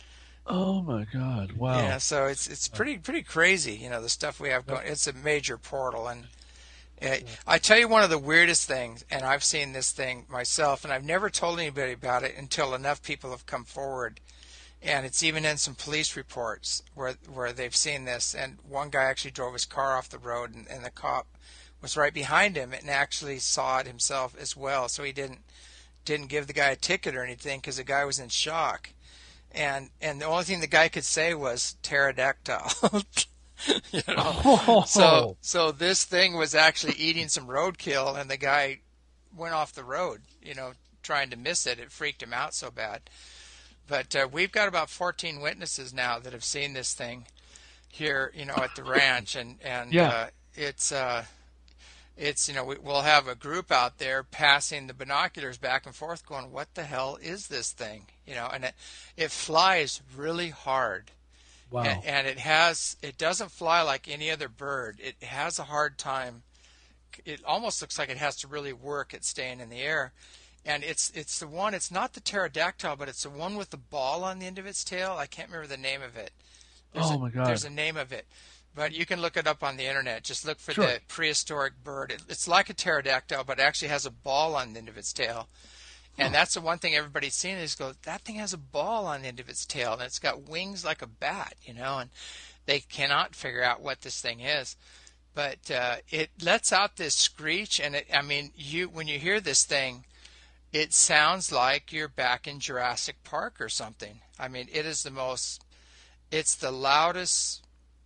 Oh my God! Wow. Yeah, so it's it's pretty pretty crazy, you know, the stuff we have going. It's a major portal, and uh, I tell you one of the weirdest things, and I've seen this thing myself, and I've never told anybody about it until enough people have come forward, and it's even in some police reports where where they've seen this. And one guy actually drove his car off the road, and, and the cop was right behind him and actually saw it himself as well. So he didn't didn't give the guy a ticket or anything because the guy was in shock. And and the only thing the guy could say was pterodactyl. you know? Oh. So so this thing was actually eating some roadkill, and the guy went off the road, you know, trying to miss it. It freaked him out so bad. But uh, we've got about fourteen witnesses now that have seen this thing here, you know, at the ranch, and and Yeah. uh, it's uh, it's you know we, we'll have a group out there passing the binoculars back and forth, going, "What the hell is this thing?" You know, and it it flies really hard. Wow. And, and it has it doesn't fly like any other bird. It has a hard time. It almost looks like it has to really work at staying in the air. And it's it's the one. It's not the pterodactyl, but it's the one with the ball on the end of its tail. I can't remember the name of it. There's Oh a, my God. There's a name of it, but you can look it up on the internet. Just look for Sure. the prehistoric bird. It, it's like a pterodactyl, but it actually has a ball on the end of its tail. And that's the one thing everybody's seen is go, that thing has a ball on the end of its tail, and it's got wings like a bat, you know, and they cannot figure out what this thing is. But uh, it lets out this screech, and it, I mean, you when you hear this thing, it sounds like you're back in Jurassic Park or something. I mean, it is the most, it's the loudest,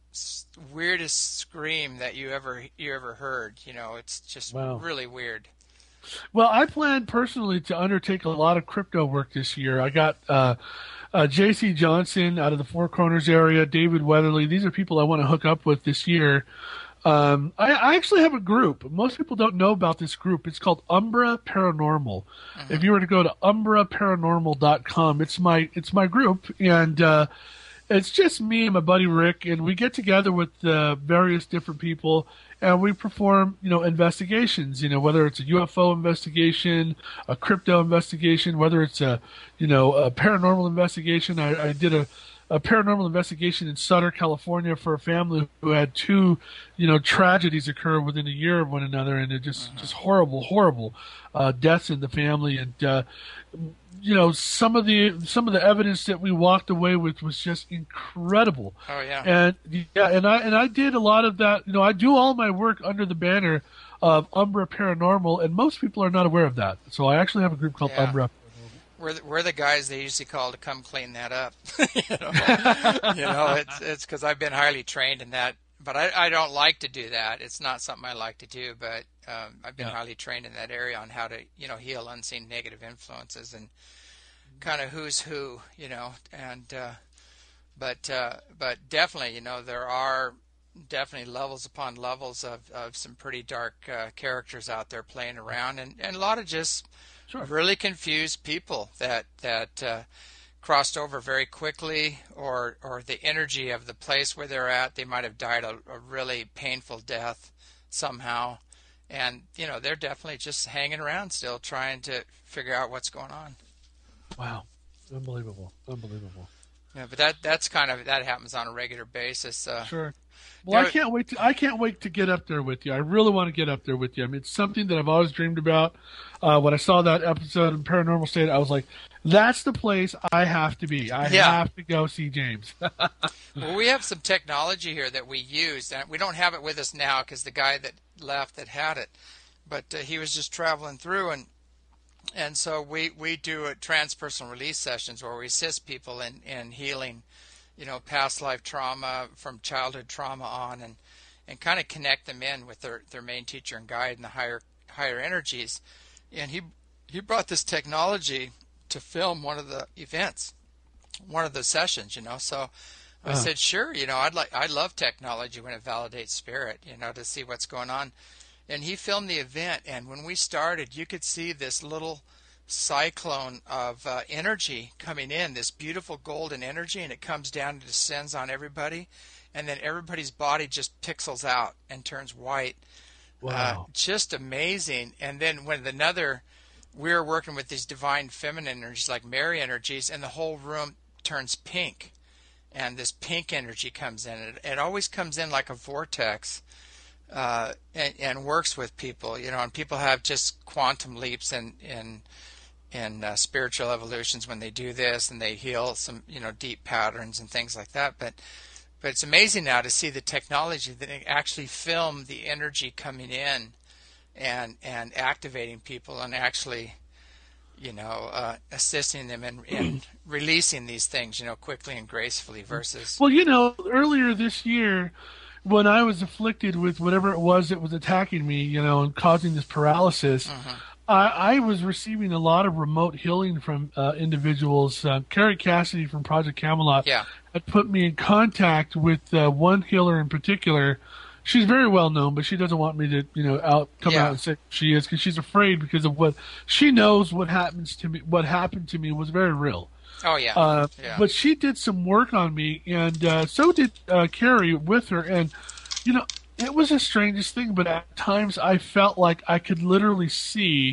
weirdest scream that you ever you ever heard. You know, it's just Wow. really weird. Well, I plan personally to undertake a lot of crypto work this year. I got uh, uh, J C Johnson out of the Four Corners area, David Weatherly. These are people I want to hook up with this year. Um, I, I actually have a group. Most people don't know about this group. It's called Umbra Paranormal. Mm-hmm. If you were to go to umbra paranormal dot com, it's my it's my group, and uh, it's just me and my buddy Rick, and we get together with uh, various different people, and we perform, you know, investigations. You know, whether it's a U F O investigation, a crypto investigation, whether it's a, you know, a paranormal investigation. I, I did a, a paranormal investigation in Sutter, California, for a family who had two, you know, tragedies occur within a year of one another, and it just just horrible, horrible uh, deaths in the family, and uh, you know, some of the some of the evidence that we walked away with was just incredible. Oh yeah. And yeah, and I and I did a lot of that. You know, I do all my work under the banner of Umbra Paranormal, and most people are not aware of that. So I actually have a group called Yeah. Umbra. We're the, we're the guys they usually call to come clean that up. you know, you know it's it's because I've been highly trained in that, but I, I don't like to do that. It's not something I like to do, but um, I've been Yeah. highly trained in that area on how to you know heal unseen negative influences and kind of who's who, you know, and uh, but uh, but definitely, you know, there are definitely levels upon levels of, of some pretty dark uh, characters out there playing around, and, and a lot of just Sure. really confused people that that uh, crossed over very quickly, or or the energy of the place where they're at. They might have died a, a really painful death somehow, and you know they're definitely just hanging around still, trying to figure out what's going on. Wow, unbelievable, unbelievable. Yeah, but that that's kind of that happens on a regular basis. Uh, Sure. Well, I there, can't wait to I can't wait to get up there with you. I really want to get up there with you. I mean, it's something that I've always dreamed about. Uh, when I saw that episode in Paranormal State, I was like, "That's the place I have to be. I yeah. have to go see James." Well, we have some technology here that we use, and we don't have it with us now because the guy that left that had it, but uh, he was just traveling through, and and so we we do a transpersonal release sessions where we assist people in in healing, you know, past life trauma from childhood trauma on, and and kind of connect them in with their their main teacher and guide and the higher higher energies. And he he brought this technology to film one of the events, one of the sessions, you know. So I Uh, said, sure, you know, I'd like I love technology when it validates spirit, you know, to see what's going on. And he filmed the event, and when we started, you could see this little cyclone of uh, energy coming in, this beautiful golden energy, and it comes down and descends on everybody, and then everybody's body just pixels out and turns white. Uh, wow. just amazing. And then when another, we were working with these divine feminine energies like Mary energies, and the whole room turns pink, and this pink energy comes in. It, it always comes in like a vortex, uh, and, and works with people, you know. And people have just quantum leaps in in in uh, spiritual evolutions when they do this, and they heal some, you know, deep patterns and things like that. But but it's amazing now to see the technology that it actually film the energy coming in and and activating people and actually, you know, uh, assisting them in, in releasing these things, you know, quickly and gracefully versus. Well, you know, earlier this year, when I was afflicted with whatever it was that was attacking me, you know, and causing this paralysis, Mhm. I, I was receiving a lot of remote healing from uh, individuals. Uh, Carrie Cassidy from Project Camelot Yeah. had put me in contact with uh, one healer in particular. She's very well known, but she doesn't want me to, you know, out come Yeah. out and say who she is because she's afraid because of what she knows. What happens to me, what happened to me, was very real. Oh yeah. Uh, Yeah. But she did some work on me, and uh, so did uh, Carrie with her. And, you know, it was the strangest thing, but at times I felt like I could literally see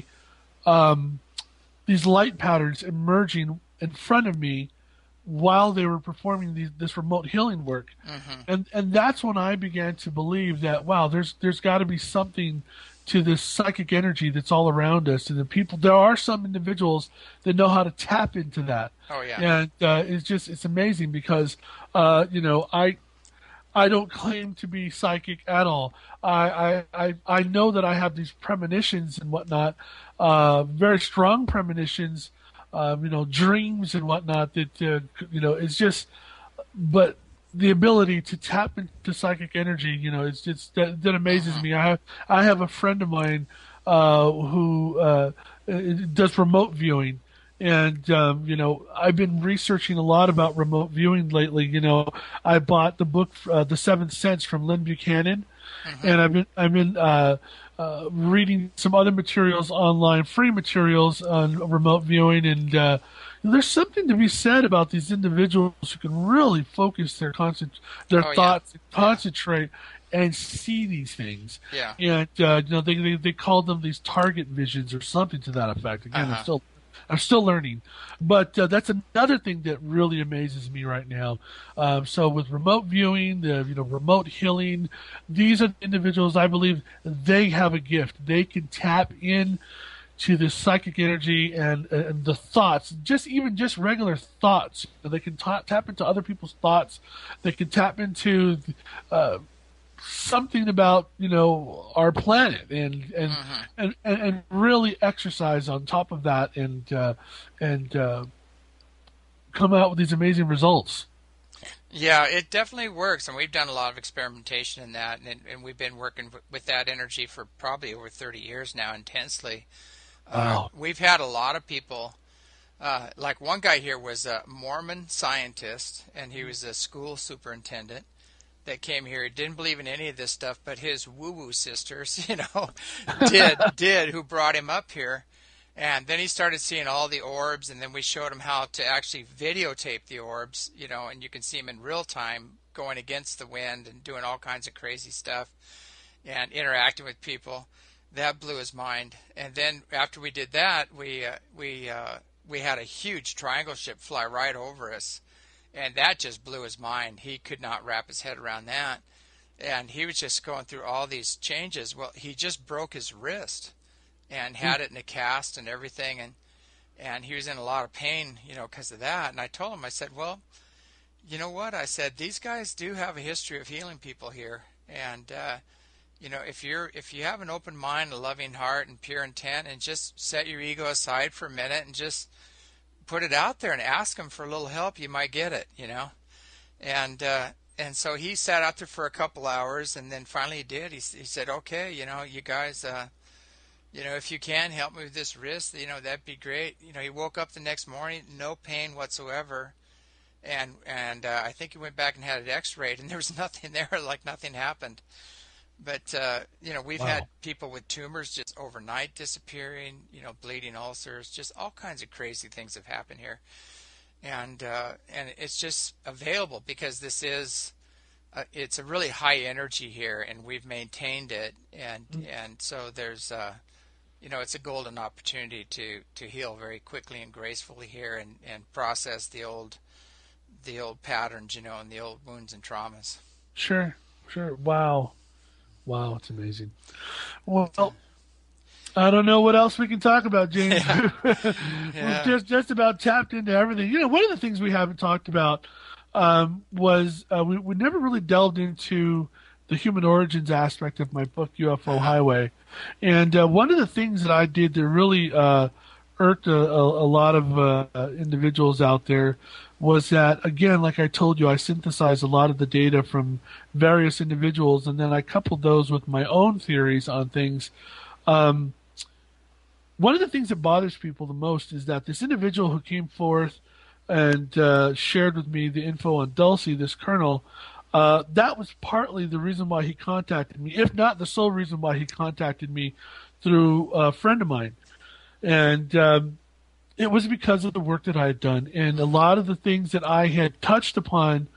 um, these light patterns emerging in front of me while they were performing these, this remote healing work. Mhm. And and that's when I began to believe that, wow, there's there's got to be something to this psychic energy that's all around us, and the people. There are some individuals that know how to tap into that. Oh yeah. And uh, it's just it's amazing because uh, you know I I don't claim to be psychic at all. I I, I, I know that I have these premonitions and whatnot, uh, very strong premonitions, um, you know, dreams and whatnot. That uh, you know, it's just, but the ability to tap into psychic energy, you know, it's it's that, that amazes Mhm. me. I have I have a friend of mine uh, who uh, does remote viewing. And, um, you know, I've been researching a lot about remote viewing lately. You know, I bought the book, uh, The Seventh Sense from Lynn Buchanan, Mhm. and I've been, I've been, uh, uh, reading some other materials online, free materials on remote viewing. And, uh, there's something to be said about these individuals who can really focus their concent- their Oh, yeah. thoughts, and Yeah. concentrate and see these things. Yeah. And, uh, you know, they, they, they call them these target visions or something to that effect. Again, Uh-huh. I'm still I'm still learning, but uh, that's another thing that really amazes me right now. Um, so with remote viewing, the you know remote healing, these are individuals I believe they have a gift. They can tap in to this psychic energy and, and the thoughts, just even just regular thoughts. They can ta- tap into other people's thoughts. They can tap into uh, something about you know our planet and and, Mhm. and, and and really exercise on top of that and uh, and uh, come out with these amazing results. Yeah, it definitely works, and we've done a lot of experimentation in that, and, and we've been working w- with that energy for probably over thirty years now, intensely. Uh, Wow. we've had a lot of people, uh, like one guy here was a Mormon scientist, and he was a school superintendent that came here. He didn't believe in any of this stuff, but his woo-woo sisters, you know, did, did, who brought him up here. And then he started seeing all the orbs, and then we showed him how to actually videotape the orbs, you know, and you can see them in real time going against the wind and doing all kinds of crazy stuff and interacting with people. That blew his mind. And then after we did that, we uh, we uh, we had a huge triangle ship fly right over us, And that just blew his mind. He could not wrap his head around that. And he was just going through all these changes. Well, he just broke his wrist and had it in a cast and everything. And, and he was in a lot of pain, you know, because of that. And I told him, I said, well, you know what? I said, these guys do have a history of healing people here. And, uh, you know, if you're if you have an open mind, a loving heart, and pure intent, and just set your ego aside for a minute and just put it out there and ask them for a little help, you might get it, you know. And uh, and so he sat out there for a couple hours, and then finally he did. He, he said, okay, you know, you guys, uh, you know, if you can help me with this wrist, you know, that'd be great. You know, he woke up the next morning, no pain whatsoever. And and uh, I think he went back and had it x-rayed, and there was nothing there, like nothing happened. But, uh, you know, we've wow. had people with tumors just overnight disappearing, you know, bleeding ulcers, just all kinds of crazy things have happened here. And uh, and it's just available because this is, uh, it's a really high energy here, and we've maintained it. And mm-hmm. and so there's, uh, you know, it's a golden opportunity to, to heal very quickly and gracefully here and, and process the old, the old patterns, you know, and the old wounds and traumas. Sure, sure. Wow. Wow, it's amazing. Well, I don't know what else we can talk about, James. Yeah. Yeah. We've just just about tapped into everything. You know, one of the things we haven't talked about um, was uh, we, we never really delved into the human origins aspect of my book, U F O uh-huh. Highway. And uh, one of the things that I did that really uh, irked a, a, a lot of uh, individuals out there was that, again, like I told you, I synthesized a lot of the data from various individuals, and then I coupled those with my own theories on things. Um, one of the things that bothers people the most is that this individual who came forth and uh, shared with me the info on Dulcie, this colonel, uh, that was partly the reason why he contacted me, if not the sole reason why he contacted me through a friend of mine. And um, it was because of the work that I had done. And a lot of the things that I had touched upon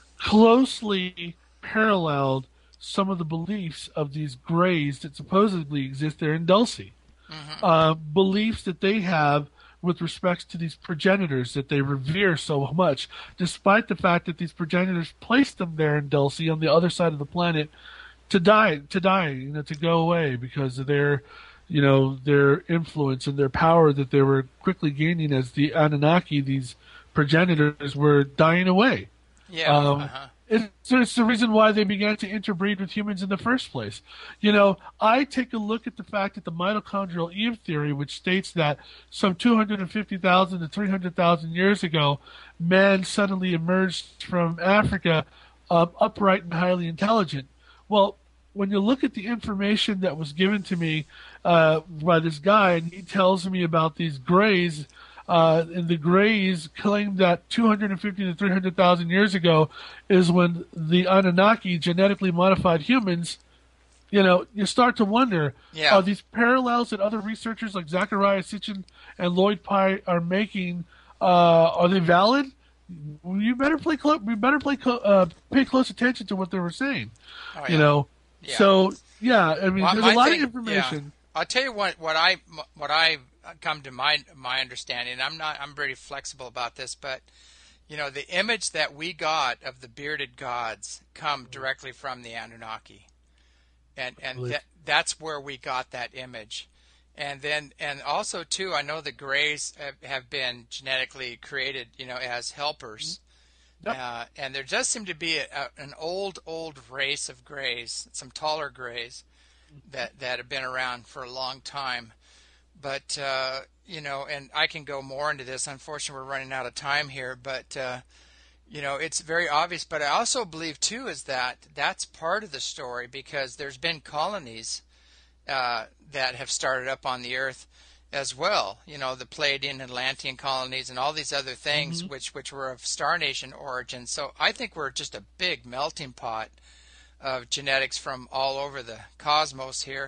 closely paralleled some of the beliefs of these Greys that supposedly exist there in Dulcie. Mm-hmm. Uh, beliefs that they have with respect to these progenitors that they revere so much, despite the fact that these progenitors placed them there in Dulcie on the other side of the planet to die, to die, you know, to go away because of their, you know, their influence and their power that they were quickly gaining as the Anunnaki, these progenitors, were dying away. Yeah. Um, uh-huh. it's, it's the reason why they began to interbreed with humans in the first place. You know, I take a look at the fact that the mitochondrial Eve theory, which states that some two hundred fifty thousand to three hundred thousand years ago, man suddenly emerged from Africa um, upright and highly intelligent. Well, when you look at the information that was given to me uh, by this guy, and he tells me about these Greys, uh, and the Greys claim that two hundred fifty to three hundred thousand years ago is when the Anunnaki genetically modified humans. You know, you start to wonder, yeah. are these parallels that other researchers like Zachariah Sitchin and Lloyd Pye are making, uh, are they valid? You better play close. We better play clo- uh, pay close attention to what they were saying. Oh, yeah. You know. Yeah. So yeah, I mean, well, there's a lot thing, of information. Yeah. I'll tell you what what I what I come to my my understanding. I'm not I'm very flexible about this, but you know, the image that we got of the bearded gods come directly from the Anunnaki, and and that, that's where we got that image. And then and also too, I know the Greys have, have been genetically created, you know, as helpers. Yep. Uh, and there does seem to be a, a, an old, old race of Greys, some taller Greys, that, that have been around for a long time. But, uh, you know, and I can go more into this. Unfortunately, we're running out of time here. But, uh, you know, it's very obvious. But I also believe, too, is that that's part of the story because there's been colonies uh, that have started up on the Earth as well, you know, the Pleiadian, Atlantean colonies and all these other things mm-hmm. which which were of Star Nation origin. So I think we're just a big melting pot of genetics from all over the cosmos here,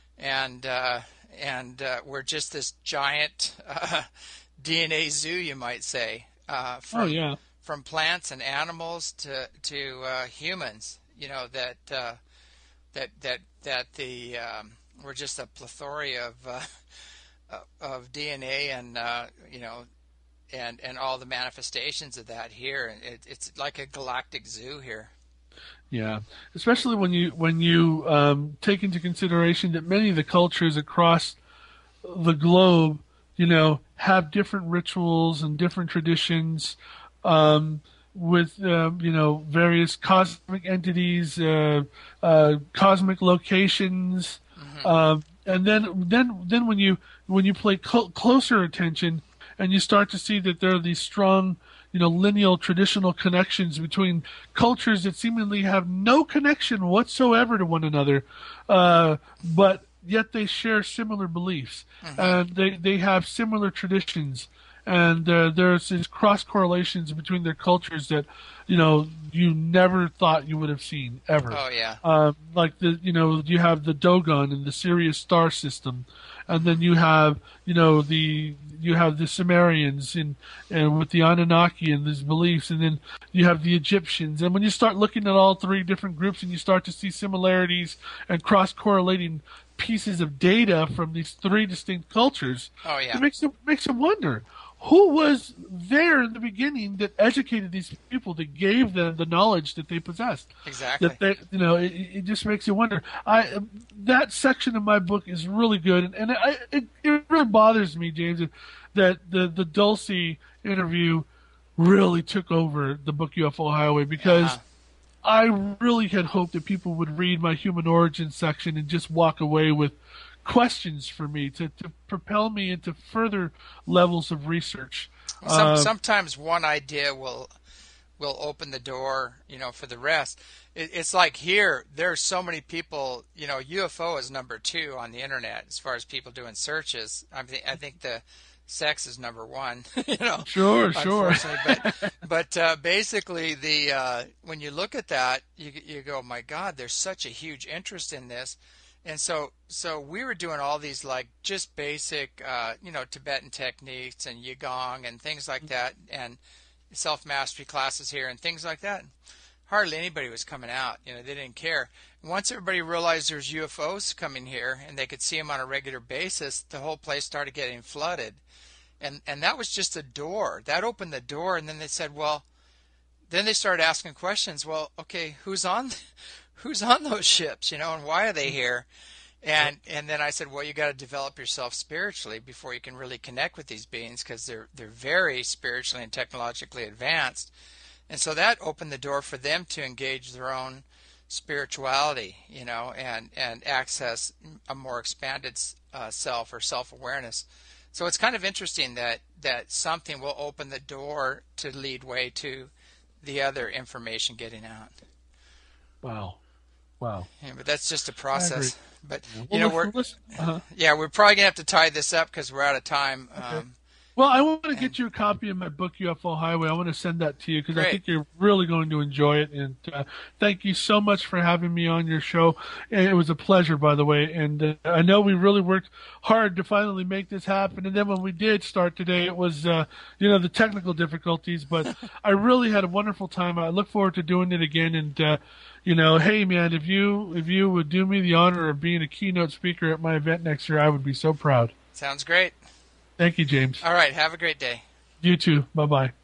and uh, and uh, we're just this giant uh, D N A zoo, you might say, uh, from oh, yeah. from plants and animals to to uh, humans. You know that uh, that that that the um, we're just a plethora of uh, of D N A, and uh, you know, and, and all the manifestations of that here. And it, it's like a galactic zoo here. Yeah, especially when you when you um, take into consideration that many of the cultures across the globe, you know, have different rituals and different traditions, um, with uh, you know, various cosmic entities, uh, uh, cosmic locations, mm-hmm. um, and then then then when you when you pay cl- closer attention and you start to see that there are these strong, you know, lineal traditional connections between cultures that seemingly have no connection whatsoever to one another, uh, but yet they share similar beliefs, mm-hmm. and they, they have similar traditions, and uh, there's these cross correlations between their cultures that, you know, you never thought you would have seen ever. Oh yeah. Uh, like the you know you have the Dogon and the Sirius star system, and then you have you know the you have the Sumerians and and with the Anunnaki and these beliefs, and then you have the Egyptians. And when you start looking at all three different groups and you start to see similarities and cross correlating pieces of data from these three distinct cultures, oh yeah, it makes you makes you wonder. Who was there in the beginning that educated these people, that gave them the knowledge that they possessed? Exactly. That they, you know, it, it just makes you wonder. I that section of my book is really good, and, and I, it it really bothers me, James, that the the Dulce interview really took over the book U F O Highway, because uh-huh. I really had hoped that people would read my human origin section and just walk away with questions for me to, to propel me into further levels of research. Some, uh, sometimes one idea will will open the door, you know, for the rest. It, it's like here, there's so many people, you know, U F O is number two on the internet as far as people doing searches. I mean, I think the sex is number one, you know. Sure, sure. But, but uh, basically, the uh, when you look at that, you you go, my God, there's such a huge interest in this. And so, so we were doing all these like just basic, uh, you know, Tibetan techniques and Qigong and things like that, and self-mastery classes here and things like that. Hardly anybody was coming out. You know, they didn't care. Once everybody realized there's U F Os coming here and they could see them on a regular basis, the whole place started getting flooded. And and that was just a door. That opened the door, and then they said, well, then they started asking questions. Well, okay, who's on who's on those ships, you know, and why are they here? And and then I said, well, you got to develop yourself spiritually before you can really connect with these beings, because they're they're very spiritually and technologically advanced. And so that opened the door for them to engage their own spirituality, you know, and, and access a more expanded uh, self or self-awareness. So it's kind of interesting that, that something will open the door to lead way to the other information getting out. Wow. Wow. Yeah, but that's just a process. But, you well, know, listen, we're, listen. Uh-huh. yeah, we're probably going to have to tie this up because we're out of time. Okay. Um, Well, I want to get you a copy of my book, U F O Highway. I want to send that to you because I think you're really going to enjoy it. And uh, thank you so much for having me on your show. And it was a pleasure, by the way. And uh, I know we really worked hard to finally make this happen. And then when we did start today, it was, uh, you know, the technical difficulties. But I really had a wonderful time. I look forward to doing it again. And, uh, you know, hey, man, if you if you would do me the honor of being a keynote speaker at my event next year, I would be so proud. Sounds great. Thank you, James. All right. Have a great day. You too. Bye-bye.